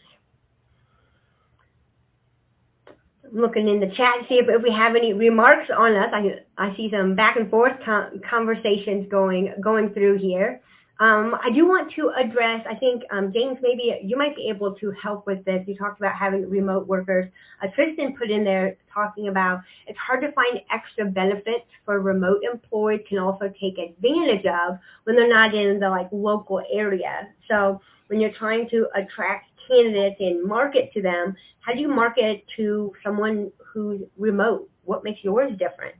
I'm looking in the chat to see if, if we have any remarks on us. I, I see some back and forth con- conversations going going through here. Um, I do want to address, I think, um, James, maybe you might be able to help with this. You talked about having remote workers. Uh, Tristan put in there talking about it's hard to find extra benefits for remote employees can also take advantage of when they're not in the like local area. So when you're trying to attract candidates and market to them, how do you market to someone who's remote? What makes yours different?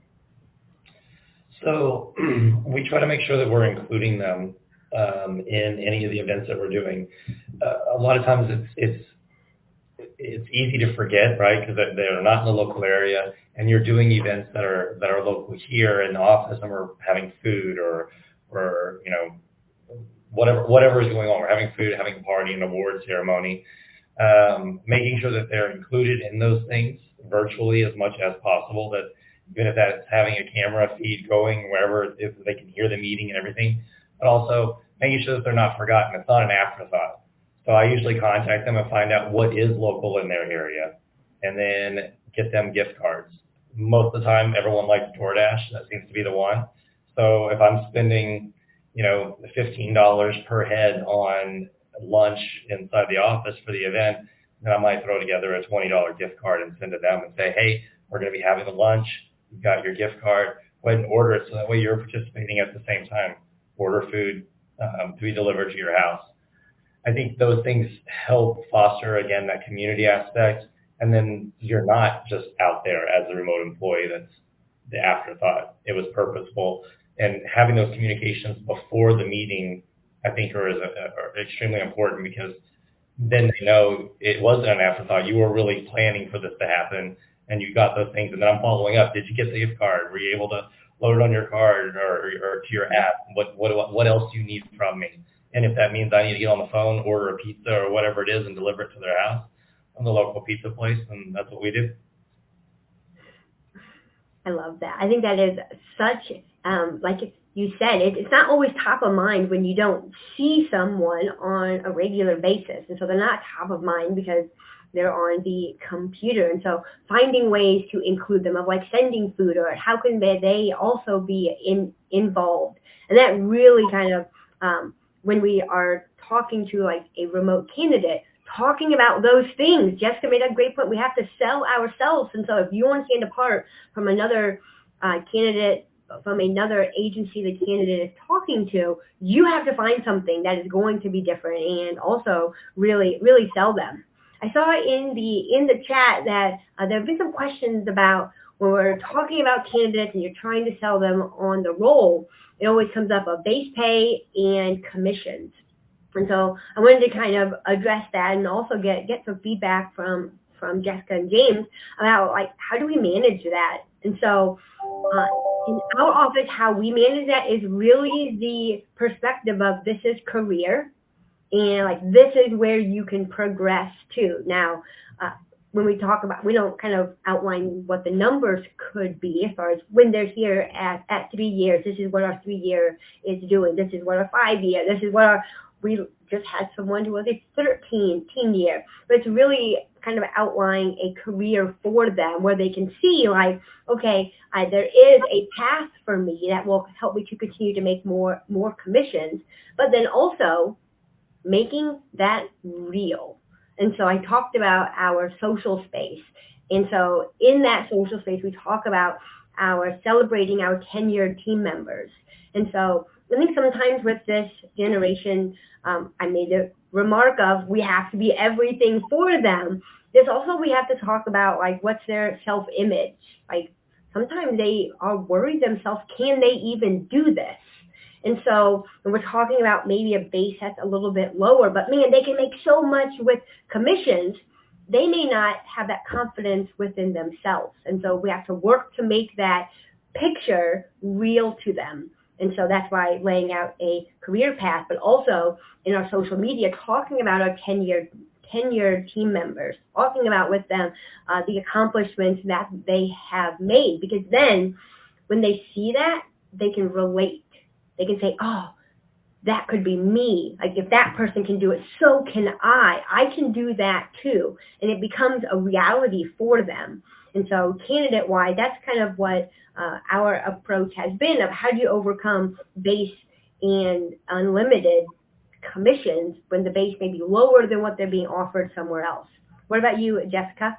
So we try to make sure that we're including them um, in any of the events that we're doing. Uh, a lot of times it's it's it's easy to forget, right? Because they're not in the local area, and you're doing events that are that are local here in the office, and we're having food or or you know whatever whatever is going on. We're having food, having a party, an award ceremony, um, making sure that they're included in those things virtually as much as possible. That even if that's having a camera feed going wherever, if they can hear the meeting and everything, but also making sure that they're not forgotten. It's not an afterthought. So I usually contact them and find out what is local in their area and then get them gift cards. Most of the time, everyone likes DoorDash. That seems to be the one. So if I'm spending, you know, fifteen dollars per head on lunch inside the office for the event, then I might throw together a twenty dollars gift card and send it to them and say, hey, we're going to be having a lunch. You've got your gift card. Go ahead and order it so that way you're participating at the same time. Order food um, to be delivered to your house. I think those things help foster, again, that community aspect. And then you're not just out there as a remote employee that's the afterthought. It was purposeful. And having those communications before the meeting, I think, are, are extremely important because then they know it wasn't an afterthought. You were really planning for this to happen, and you got those things. And then I'm following up. Did you get the gift card? Were you able to load it on your card or, or to your app? What, what, what else do you need from me? And if that means I need to get on the phone, order a pizza or whatever it is and deliver it to their house from the local pizza place, then that's what we do. I love that. I think that is such, um, like you said, it, it's not always top of mind when you don't see someone on a regular basis. And so they're not top of mind because they're on the computer. And so finding ways to include them of like sending food or how can they, they also be in, involved. And that really kind of, um, when we are talking to like a remote candidate, talking about those things. Jessica made a great point. We have to sell ourselves. And so if you want to stand apart from another uh, candidate, from another agency the candidate is talking to, you have to find something that is going to be different and also really, really sell them. I saw in the in the chat that uh, there have been some questions about when we're talking about candidates and you're trying to sell them on the role, it always comes up of base pay and commissions. And so I wanted to kind of address that and also get, get some feedback from, from Jessica and James about like, how do we manage that? And so uh, in our office, how we manage that is really the perspective of this is career and like, this is where you can progress to. Now, uh, when we talk about, we don't kind of outline what the numbers could be as far as when they're here at, at three years, this is what our three year is doing. This is what our five year, this is what our, we just had someone who was a thirteen year, but it's really kind of outlining a career for them where they can see like, okay, uh, there is a path for me that will help me to continue to make more, more commissions, but then also making that real. And so I talked about our social space And so in that social space, we talk about our celebrating our tenured team members. And so I think sometimes with this generation, um, I made the remark of we have to be everything for them. There's also, we have to talk about like what's their self-image. Like sometimes they are worried themselves, can they even do this? And so when we're talking about maybe a base that's a little bit lower, but man, they can make so much with commissions, they may not have that confidence within themselves. And so we have to work to make that picture real to them. And so that's why laying out a career path, but also in our social media, talking about our tenured, tenured team members, talking about with them uh, the accomplishments that they have made. Because then when they see that, they can relate. They can say, oh, that could be me. Like if that person can do it, so can I. I can do that too. And it becomes a reality for them. And so candidate-wise, that's kind of what uh, our approach has been of how do you overcome base and unlimited commissions when the base may be lower than what they're being offered somewhere else. What about you, Jessica?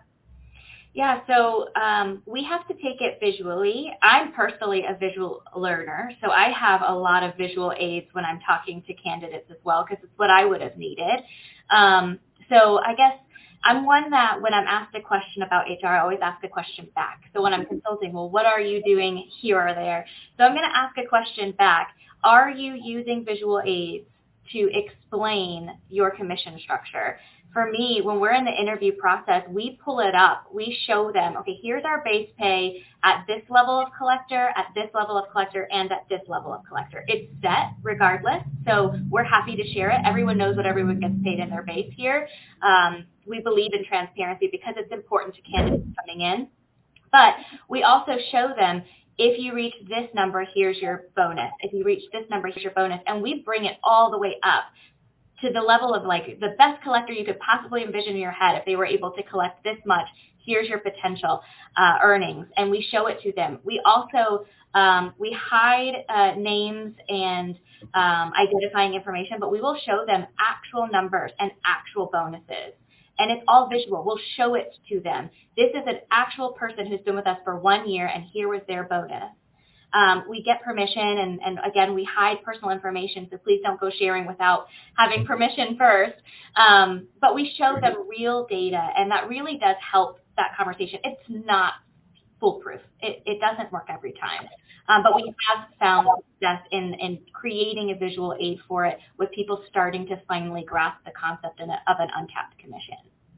Yeah, so um, we have to take it visually. I'm personally a visual learner, so I have a lot of visual aids when I'm talking to candidates as well, because it's what I would have needed. Um, so I guess I'm one that when I'm asked a question about H R, I always ask a question back. So when I'm consulting, well, what are you doing here or there? So I'm going to ask a question back. Are you using visual aids to explain your commission structure? For me, when we're in the interview process, we pull it up. We show them, okay, here's our base pay at this level of collector, at this level of collector, and at this level of collector. It's set regardless, so we're happy to share it. Everyone knows what everyone gets paid in their base here. Um, we believe in transparency because it's important to candidates coming in. But we also show them, if you reach this number, here's your bonus. If you reach this number, here's your bonus. And we bring it all the way up to the level of like the best collector you could possibly envision in your head. If they were able to collect this much, here's your potential uh, earnings, and we show it to them. We also, um, we hide uh, names and um, identifying information, but we will show them actual numbers and actual bonuses. And it's all visual. We'll show it to them. This is an actual person who's been with us for one year, and here was their bonus. Um, we get permission, and, and again, we hide personal information, so please don't go sharing without having permission first. Um, but we show them real data, and that really does help that conversation. It's not foolproof. It, it doesn't work every time. Um, but we have found success in, in creating a visual aid for it, with people starting to finally grasp the concept of an uncapped commission.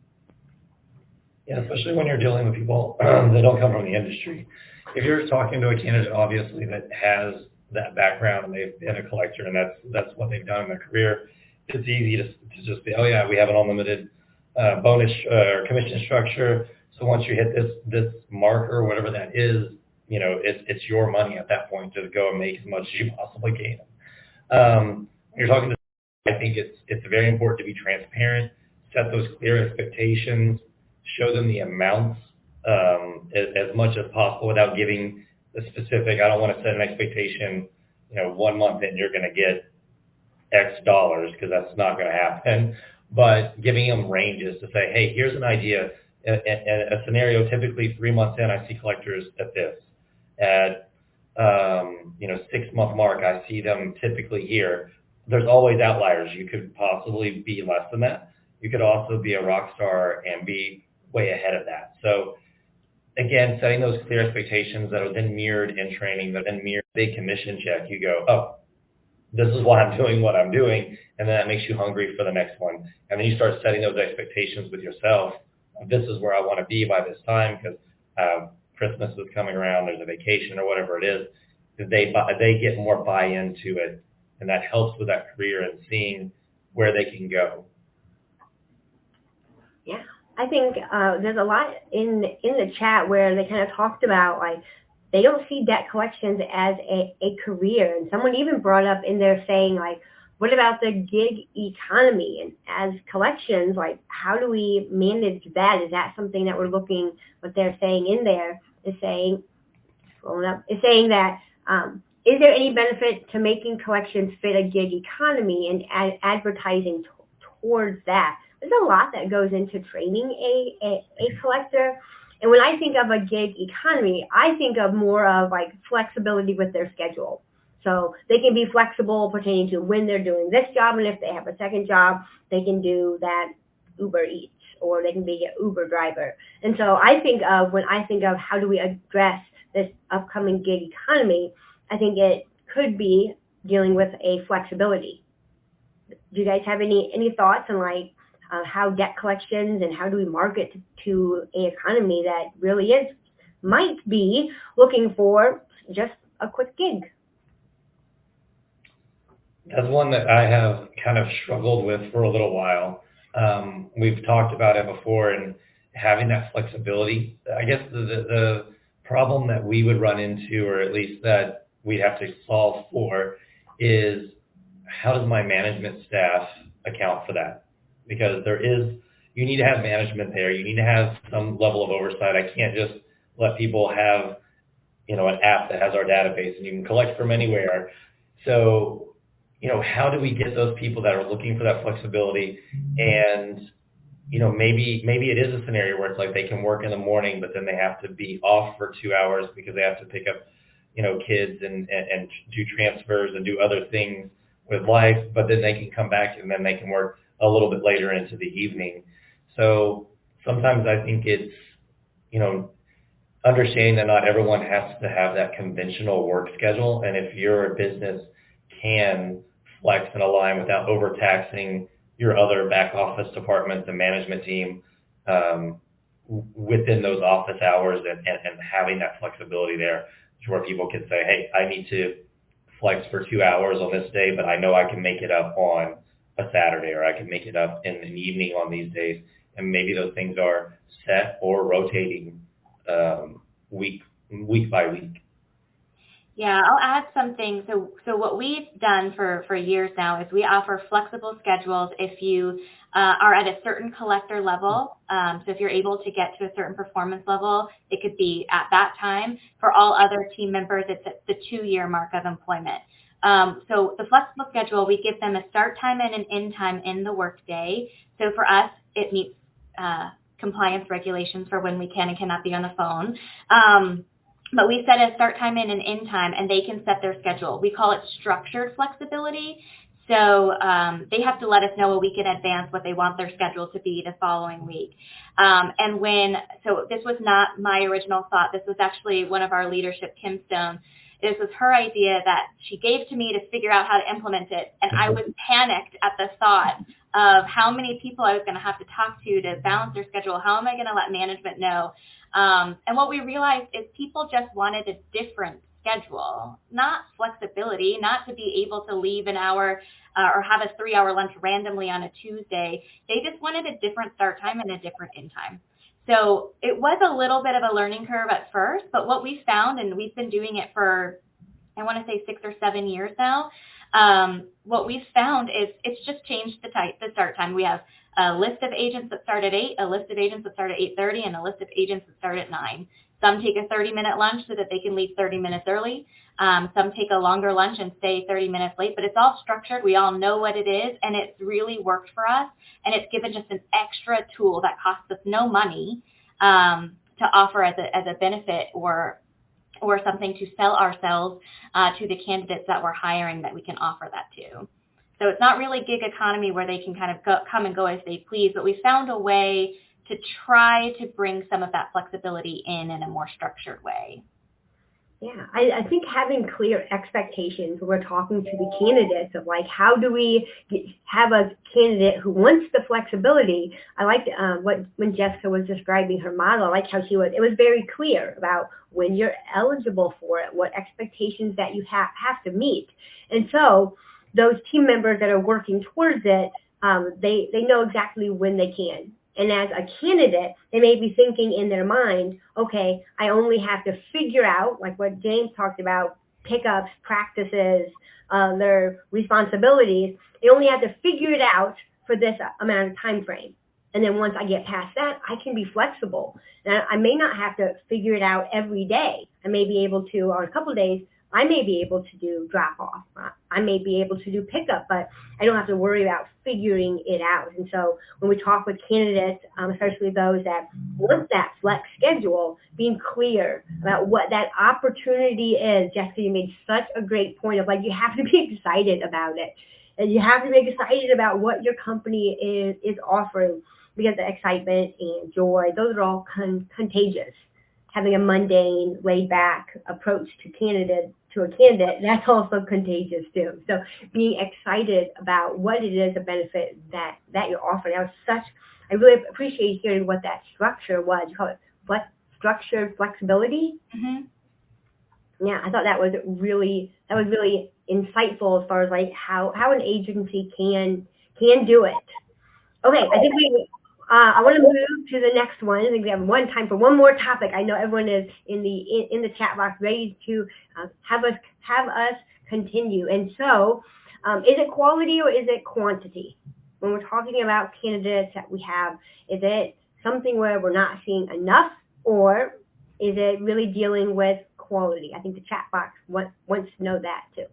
Yeah, especially when you're dealing with people that don't come from the industry. If you're talking to a candidate, obviously, that has that background and they've been a collector and that's that's what they've done in their career, it's easy to, to just be, oh yeah, we have an unlimited uh, bonus uh, or commission structure. So once you hit this this marker, whatever that is, you know, it's it's your money at that point to go and make as much as you possibly can. Um, when you're talking to, I think it's it's very important to be transparent, set those clear expectations, show them the amounts um, as, as much as possible without giving the specific. I don't want to set an expectation, you know, one month in you're going to get X dollars, because that's not going to happen. But giving them ranges to say, hey, here's an idea. A, a, a scenario, typically three months in, I see collectors at this. At um, you know, six month mark, I see them typically here. There's always outliers. You could possibly be less than that. You could also be a rock star and be way ahead of that. So again, setting those clear expectations that are then mirrored in training, that then mirrored big commission check. You go, oh, this is why I'm doing what I'm doing, and then that makes you hungry for the next one. And then you start setting those expectations with yourself. This is where I want to be by this time, because uh, Christmas is coming around, there's a vacation or whatever it is. They they get more buy-in to it, and that helps with that career and seeing where they can go. Yeah, I think uh, there's a lot in in the chat where they kind of talked about like they don't see debt collections as a, a career, and someone even brought up in there saying like, what about the gig economy? And as collections, like how do we manage that? Is that something that we're looking? What they're saying in there is saying, scrolling up, is saying that um, is there any benefit to making collections fit a gig economy and ad- advertising t- towards that? There's a lot that goes into training a, a, a collector. And when I think of a gig economy, I think of more of like flexibility with their schedule. So they can be flexible pertaining to when they're doing this job, and if they have a second job, they can do that Uber Eats, or they can be an Uber driver. And so I think of, when I think of how do we address this upcoming gig economy, I think it could be dealing with a flexibility. Do you guys have any, any thoughts on like uh, how debt collections and how do we market to, to an economy that really is, might be looking for just a quick gig? That's one that I have kind of struggled with for a little while. Um, we've talked about it before, and having that flexibility. I guess the, the, the problem that we would run into, or at least that we'd have to solve for, is how does my management staff account for that? Because there is, you need to have management there. You need to have some level of oversight. I can't just let people have, you know, an app that has our database and you can collect from anywhere. So, you know, how do we get those people that are looking for that flexibility? And, you know, maybe maybe it is a scenario where it's like they can work in the morning, but then they have to be off for two hours because they have to pick up, you know, kids and, and, and do transfers and do other things with life, but then they can come back and then they can work a little bit later into the evening. So sometimes I think it's, you know, understanding that not everyone has to have that conventional work schedule. And if you're a business can flex and align without overtaxing your other back office departments and management team um, within those office hours, and, and, and having that flexibility there to where people can say, hey, I need to flex for two hours on this day, but I know I can make it up on a Saturday, or I can make it up in an evening on these days. And maybe those things are set or rotating um, week week by week. Yeah, I'll add something. So, so what we've done for, for years now is we offer flexible schedules if you uh, are at a certain collector level. Um, so if you're able to get to a certain performance level, it could be at that time. For all other team members, it's at the two-year mark of employment. Um, so the flexible schedule, we give them a start time and an end time in the workday. So for us, it meets uh, compliance regulations for when we can and cannot be on the phone. Um, But we set a start time and an end time, and they can set their schedule. We call it structured flexibility. So um, they have to let us know a week in advance what they want their schedule to be the following week. Um, and when, so this was not my original thought. This was actually one of our leadership, Kim Stone. This was her idea that she gave to me to figure out how to implement it. And I was panicked at the thought of how many people I was going to have to talk to to balance their schedule. How am I going to let management know? Um, and what we realized is people just wanted a different schedule, not flexibility, not to be able to leave an hour uh, or have a three-hour lunch randomly on a Tuesday. They just wanted a different start time and a different end time. So it was a little bit of a learning curve at first, but what we found, and we've been doing it for, I want to say six or seven years now, um, what we've found is it's just changed the, type, the start time. We have a list of agents that start at eight, a list of agents that start at eight thirty, and a list of agents that start at nine. Some take a thirty-minute lunch so that they can leave thirty minutes early. Um, some take a longer lunch and stay thirty minutes late, but it's all structured. We all know what it is, and it's really worked for us, and it's given just an extra tool that costs us no money um, to offer as a, as a benefit or or something to sell ourselves uh, to the candidates that we're hiring that we can offer that to. So it's not really gig economy where they can kind of go, come and go as they please, but we found a way to try to bring some of that flexibility in in a more structured way. Yeah, I, I think having clear expectations when we're talking to the candidates of like, how do we get, have a candidate who wants the flexibility? I liked uh, what when Jessica was describing her model, I liked how she was, it was very clear about when you're eligible for it, what expectations that you have, have to meet. And so those team members that are working towards it, um, they, they know exactly when they can. And as a candidate, they may be thinking in their mind, okay, I only have to figure out, like what James talked about, pickups, practices, uh, their responsibilities. They only have to figure it out for this amount of time frame. And then once I get past that, I can be flexible. Now, I may not have to figure it out every day. I may be able to, on a couple of days, I may be able to do drop off. I may be able to do pickup, but I don't have to worry about figuring it out. And so when we talk with candidates, um, especially those that want that flex schedule, being clear about what that opportunity is. Jessica, you made such a great point of like, you have to be excited about it. And you have to be excited about what your company is, is offering, because the excitement and joy, those are all con- contagious. Having a mundane, laid-back approach to candidate to a candidate, that's also contagious too. So being excited about what it is, the benefit that, that you're offering. That was such, I really appreciate hearing what that structure was. You call it flex, structured flexibility? Mm-hmm. Yeah, I thought that was really, that was really insightful as far as like how, how an agency can, can do it. Okay, I think we, Uh, I want to move to the next one. I think we have one time for one more topic. I know everyone is in the in, in the chat box ready to uh, have us have us continue. And so, um, is it quality or is it quantity? When we're talking about candidates that we have, is it something where we're not seeing enough, or is it really dealing with quality? I think the chat box wants, wants to know that too.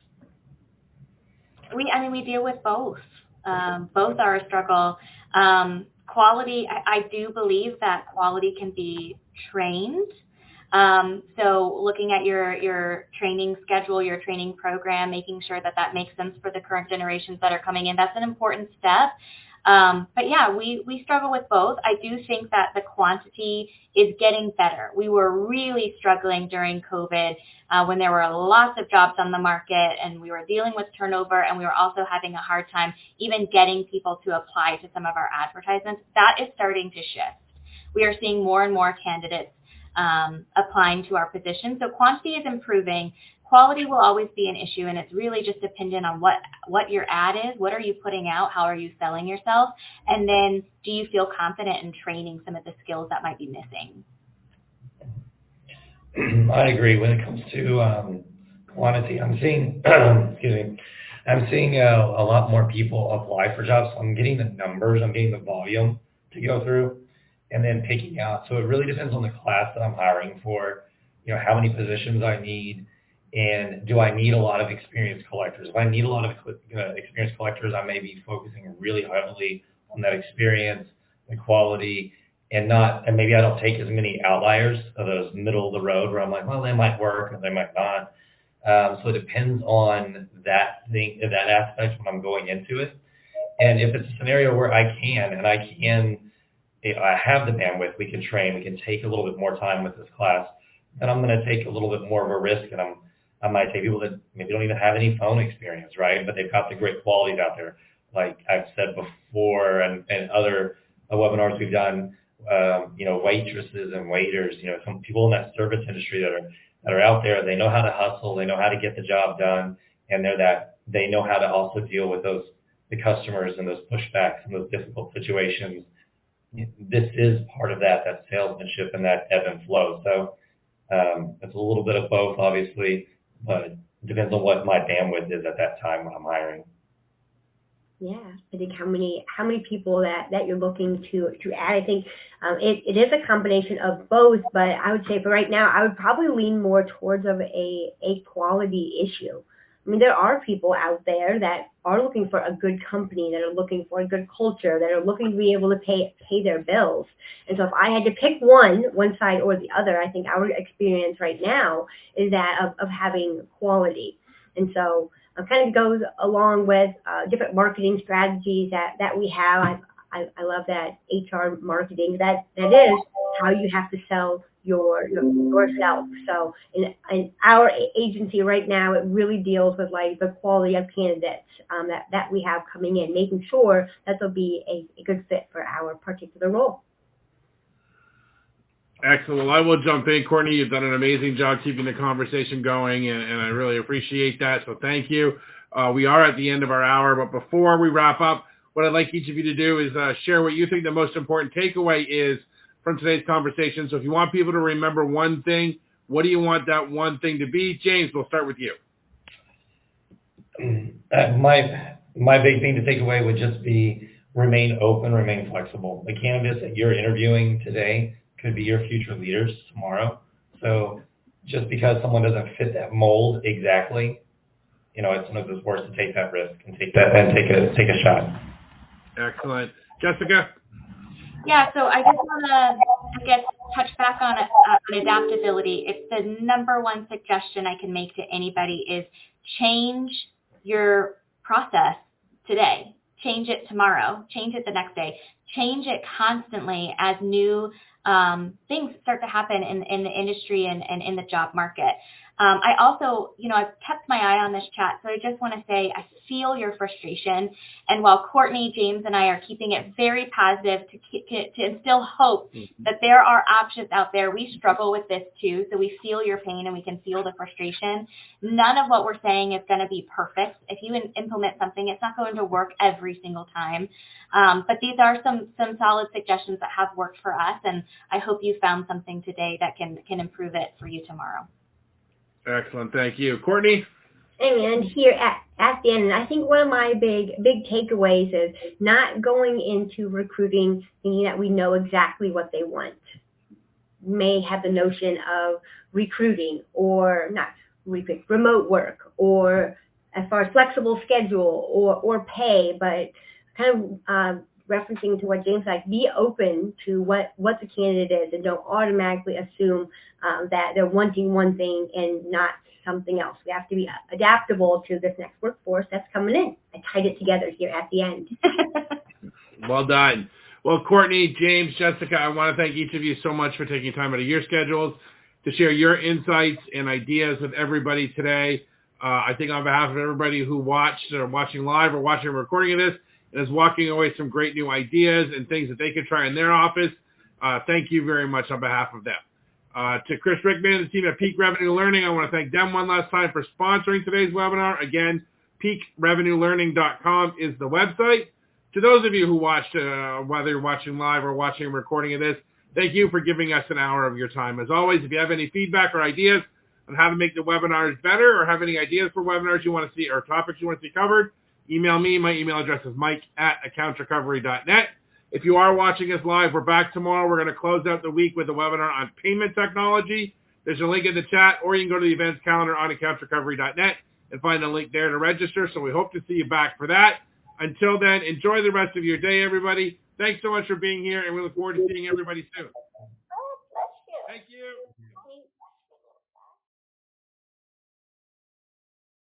We, I mean, we deal with both. Um, both are a struggle. Um, Quality, I, I do believe that quality can be trained. Um, so looking at your, your training schedule, your training program, making sure that that makes sense for the current generations that are coming in, that's an important step. Um, but yeah, we, we struggle with both. I do think that the quantity is getting better. We were really struggling during COVID uh, when there were lots of jobs on the market and we were dealing with turnover, and we were also having a hard time even getting people to apply to some of our advertisements. That is starting to shift. We are seeing more and more candidates um, applying to our position. So quantity is improving. Quality will always be an issue, and it's really just dependent on what, what your ad is, what are you putting out, how are you selling yourself, and then do you feel confident in training some of the skills that might be missing? I agree. When it comes to um, quantity, I'm seeing, excuse me, I'm seeing uh, a lot more people apply for jobs. So I'm getting the numbers, I'm getting the volume to go through, and then picking out. So it really depends on the class that I'm hiring for, you know, how many positions I need. And do I need a lot of experienced collectors? If I need a lot of uh, experienced collectors, I may be focusing really heavily on that experience, the quality, and not, and maybe I don't take as many outliers of those middle of the road where I'm like, well, they might work and they might not. Um, so it depends on that thing, that aspect when I'm going into it. And if it's a scenario where I can, and I can, if I have the bandwidth, we can train, we can take a little bit more time with this class, then I'm going to take a little bit more of a risk, and I'm I might take people that maybe don't even have any phone experience, right? But they've got the great qualities out there. Like I've said before, and, and other uh, webinars we've done, um, you know, waitresses and waiters, you know, some people in that service industry that are that are out there. They know how to hustle. They know how to get the job done, and they're that they know how to also deal with those the customers and those pushbacks and those difficult situations. This is part of that, that salesmanship and that ebb and flow. So um, it's a little bit of both, obviously. But it depends on what my bandwidth is at that time when I'm hiring. Yeah, I think how many how many people that, that you're looking to to add. I think um, it, it is a combination of both, but I would say for right now, I would probably lean more towards of a, a quality issue. I mean, there are people out there that are looking for a good company, that are looking for a good culture, that are looking to be able to pay pay their bills. And so if I had to pick one, one side or the other, I think our experience right now is that of, of having quality. And so it kind of goes along with uh, different marketing strategies that, that we have. I, I, I love that H R marketing. That that is how you have to sell your, your yourself. So in, in our agency right now, it really deals with like the quality of candidates um, that, that we have coming in, making sure that they'll be a, a good fit for our particular role. Excellent. Well, I will jump in. Courtney, you've done an amazing job keeping the conversation going, and, and I really appreciate that. So thank you. Uh, we are at the end of our hour, but before we wrap up, what I'd like each of you to do is uh, share what you think the most important takeaway is from today's conversation. So if you want people to remember one thing, what do you want that one thing to be? James, we'll start with you. Uh, my my big thing to take away would just be remain open, remain flexible. The candidates that you're interviewing today could be your future leaders tomorrow. So just because someone doesn't fit that mold exactly, you know, it's sometimes it's worse to take that risk and take that and take a take a shot. Excellent. Jessica? Yeah, so I just want to, I guess, touch back on, uh, on adaptability. It's the number one suggestion I can make to anybody is change your process today. Change it tomorrow. Change it the next day. Change it constantly as new um, things start to happen in, in the industry and, and in the job market. Um, I also, you know, I've kept my eye on this chat, so I just want to say I feel your frustration. And while Courtney, James, and I are keeping it very positive to, keep, to, to instill hope mm-hmm. that there are options out there, we struggle with this too. So we feel your pain and we can feel the frustration. None of what we're saying is going to be perfect. If you in, implement something, it's not going to work every single time. Um, but these are some some solid suggestions that have worked for us, and I hope you found something today that can can improve it for you tomorrow. Excellent. Thank you. Courtney? And here at, at the end, I think one of my big, big takeaways is not going into recruiting thinking that we know exactly what they want. We may have the notion of recruiting or not recruiting, remote work or as far as flexible schedule or, or pay, but kind of uh, referencing to what James said, be open to what, what the candidate is and don't automatically assume um, that they're wanting one thing and not something else. We have to be adaptable to this next workforce that's coming in. I tied it together here at the end. Well done. Well, Courtney, James, Jessica, I want to thank each of you so much for taking time out of your schedules to share your insights and ideas with everybody today. Uh, I think on behalf of everybody who watched or watching live or watching a recording of this and is walking away some great new ideas and things that they could try in their office, uh, thank you very much on behalf of them. Uh, to Chris Rickman and the team at Peak Revenue Learning, I want to thank them one last time for sponsoring today's webinar. Again, peak revenue learning dot com is the website. To those of you who watched, uh, whether you're watching live or watching a recording of this, thank you for giving us an hour of your time. As always, if you have any feedback or ideas on how to make the webinars better or have any ideas for webinars you want to see or topics you want to see covered, email me. My email address is mike at account recovery dot net. If you are watching us live, we're back tomorrow. We're going to close out the week with a webinar on payment technology. There's a link in the chat, or you can go to the events calendar on account recovery dot net and find a link there to register. So we hope to see you back for that. Until then, enjoy the rest of your day, everybody. Thanks so much for being here, and we look forward to seeing everybody soon. Thank you.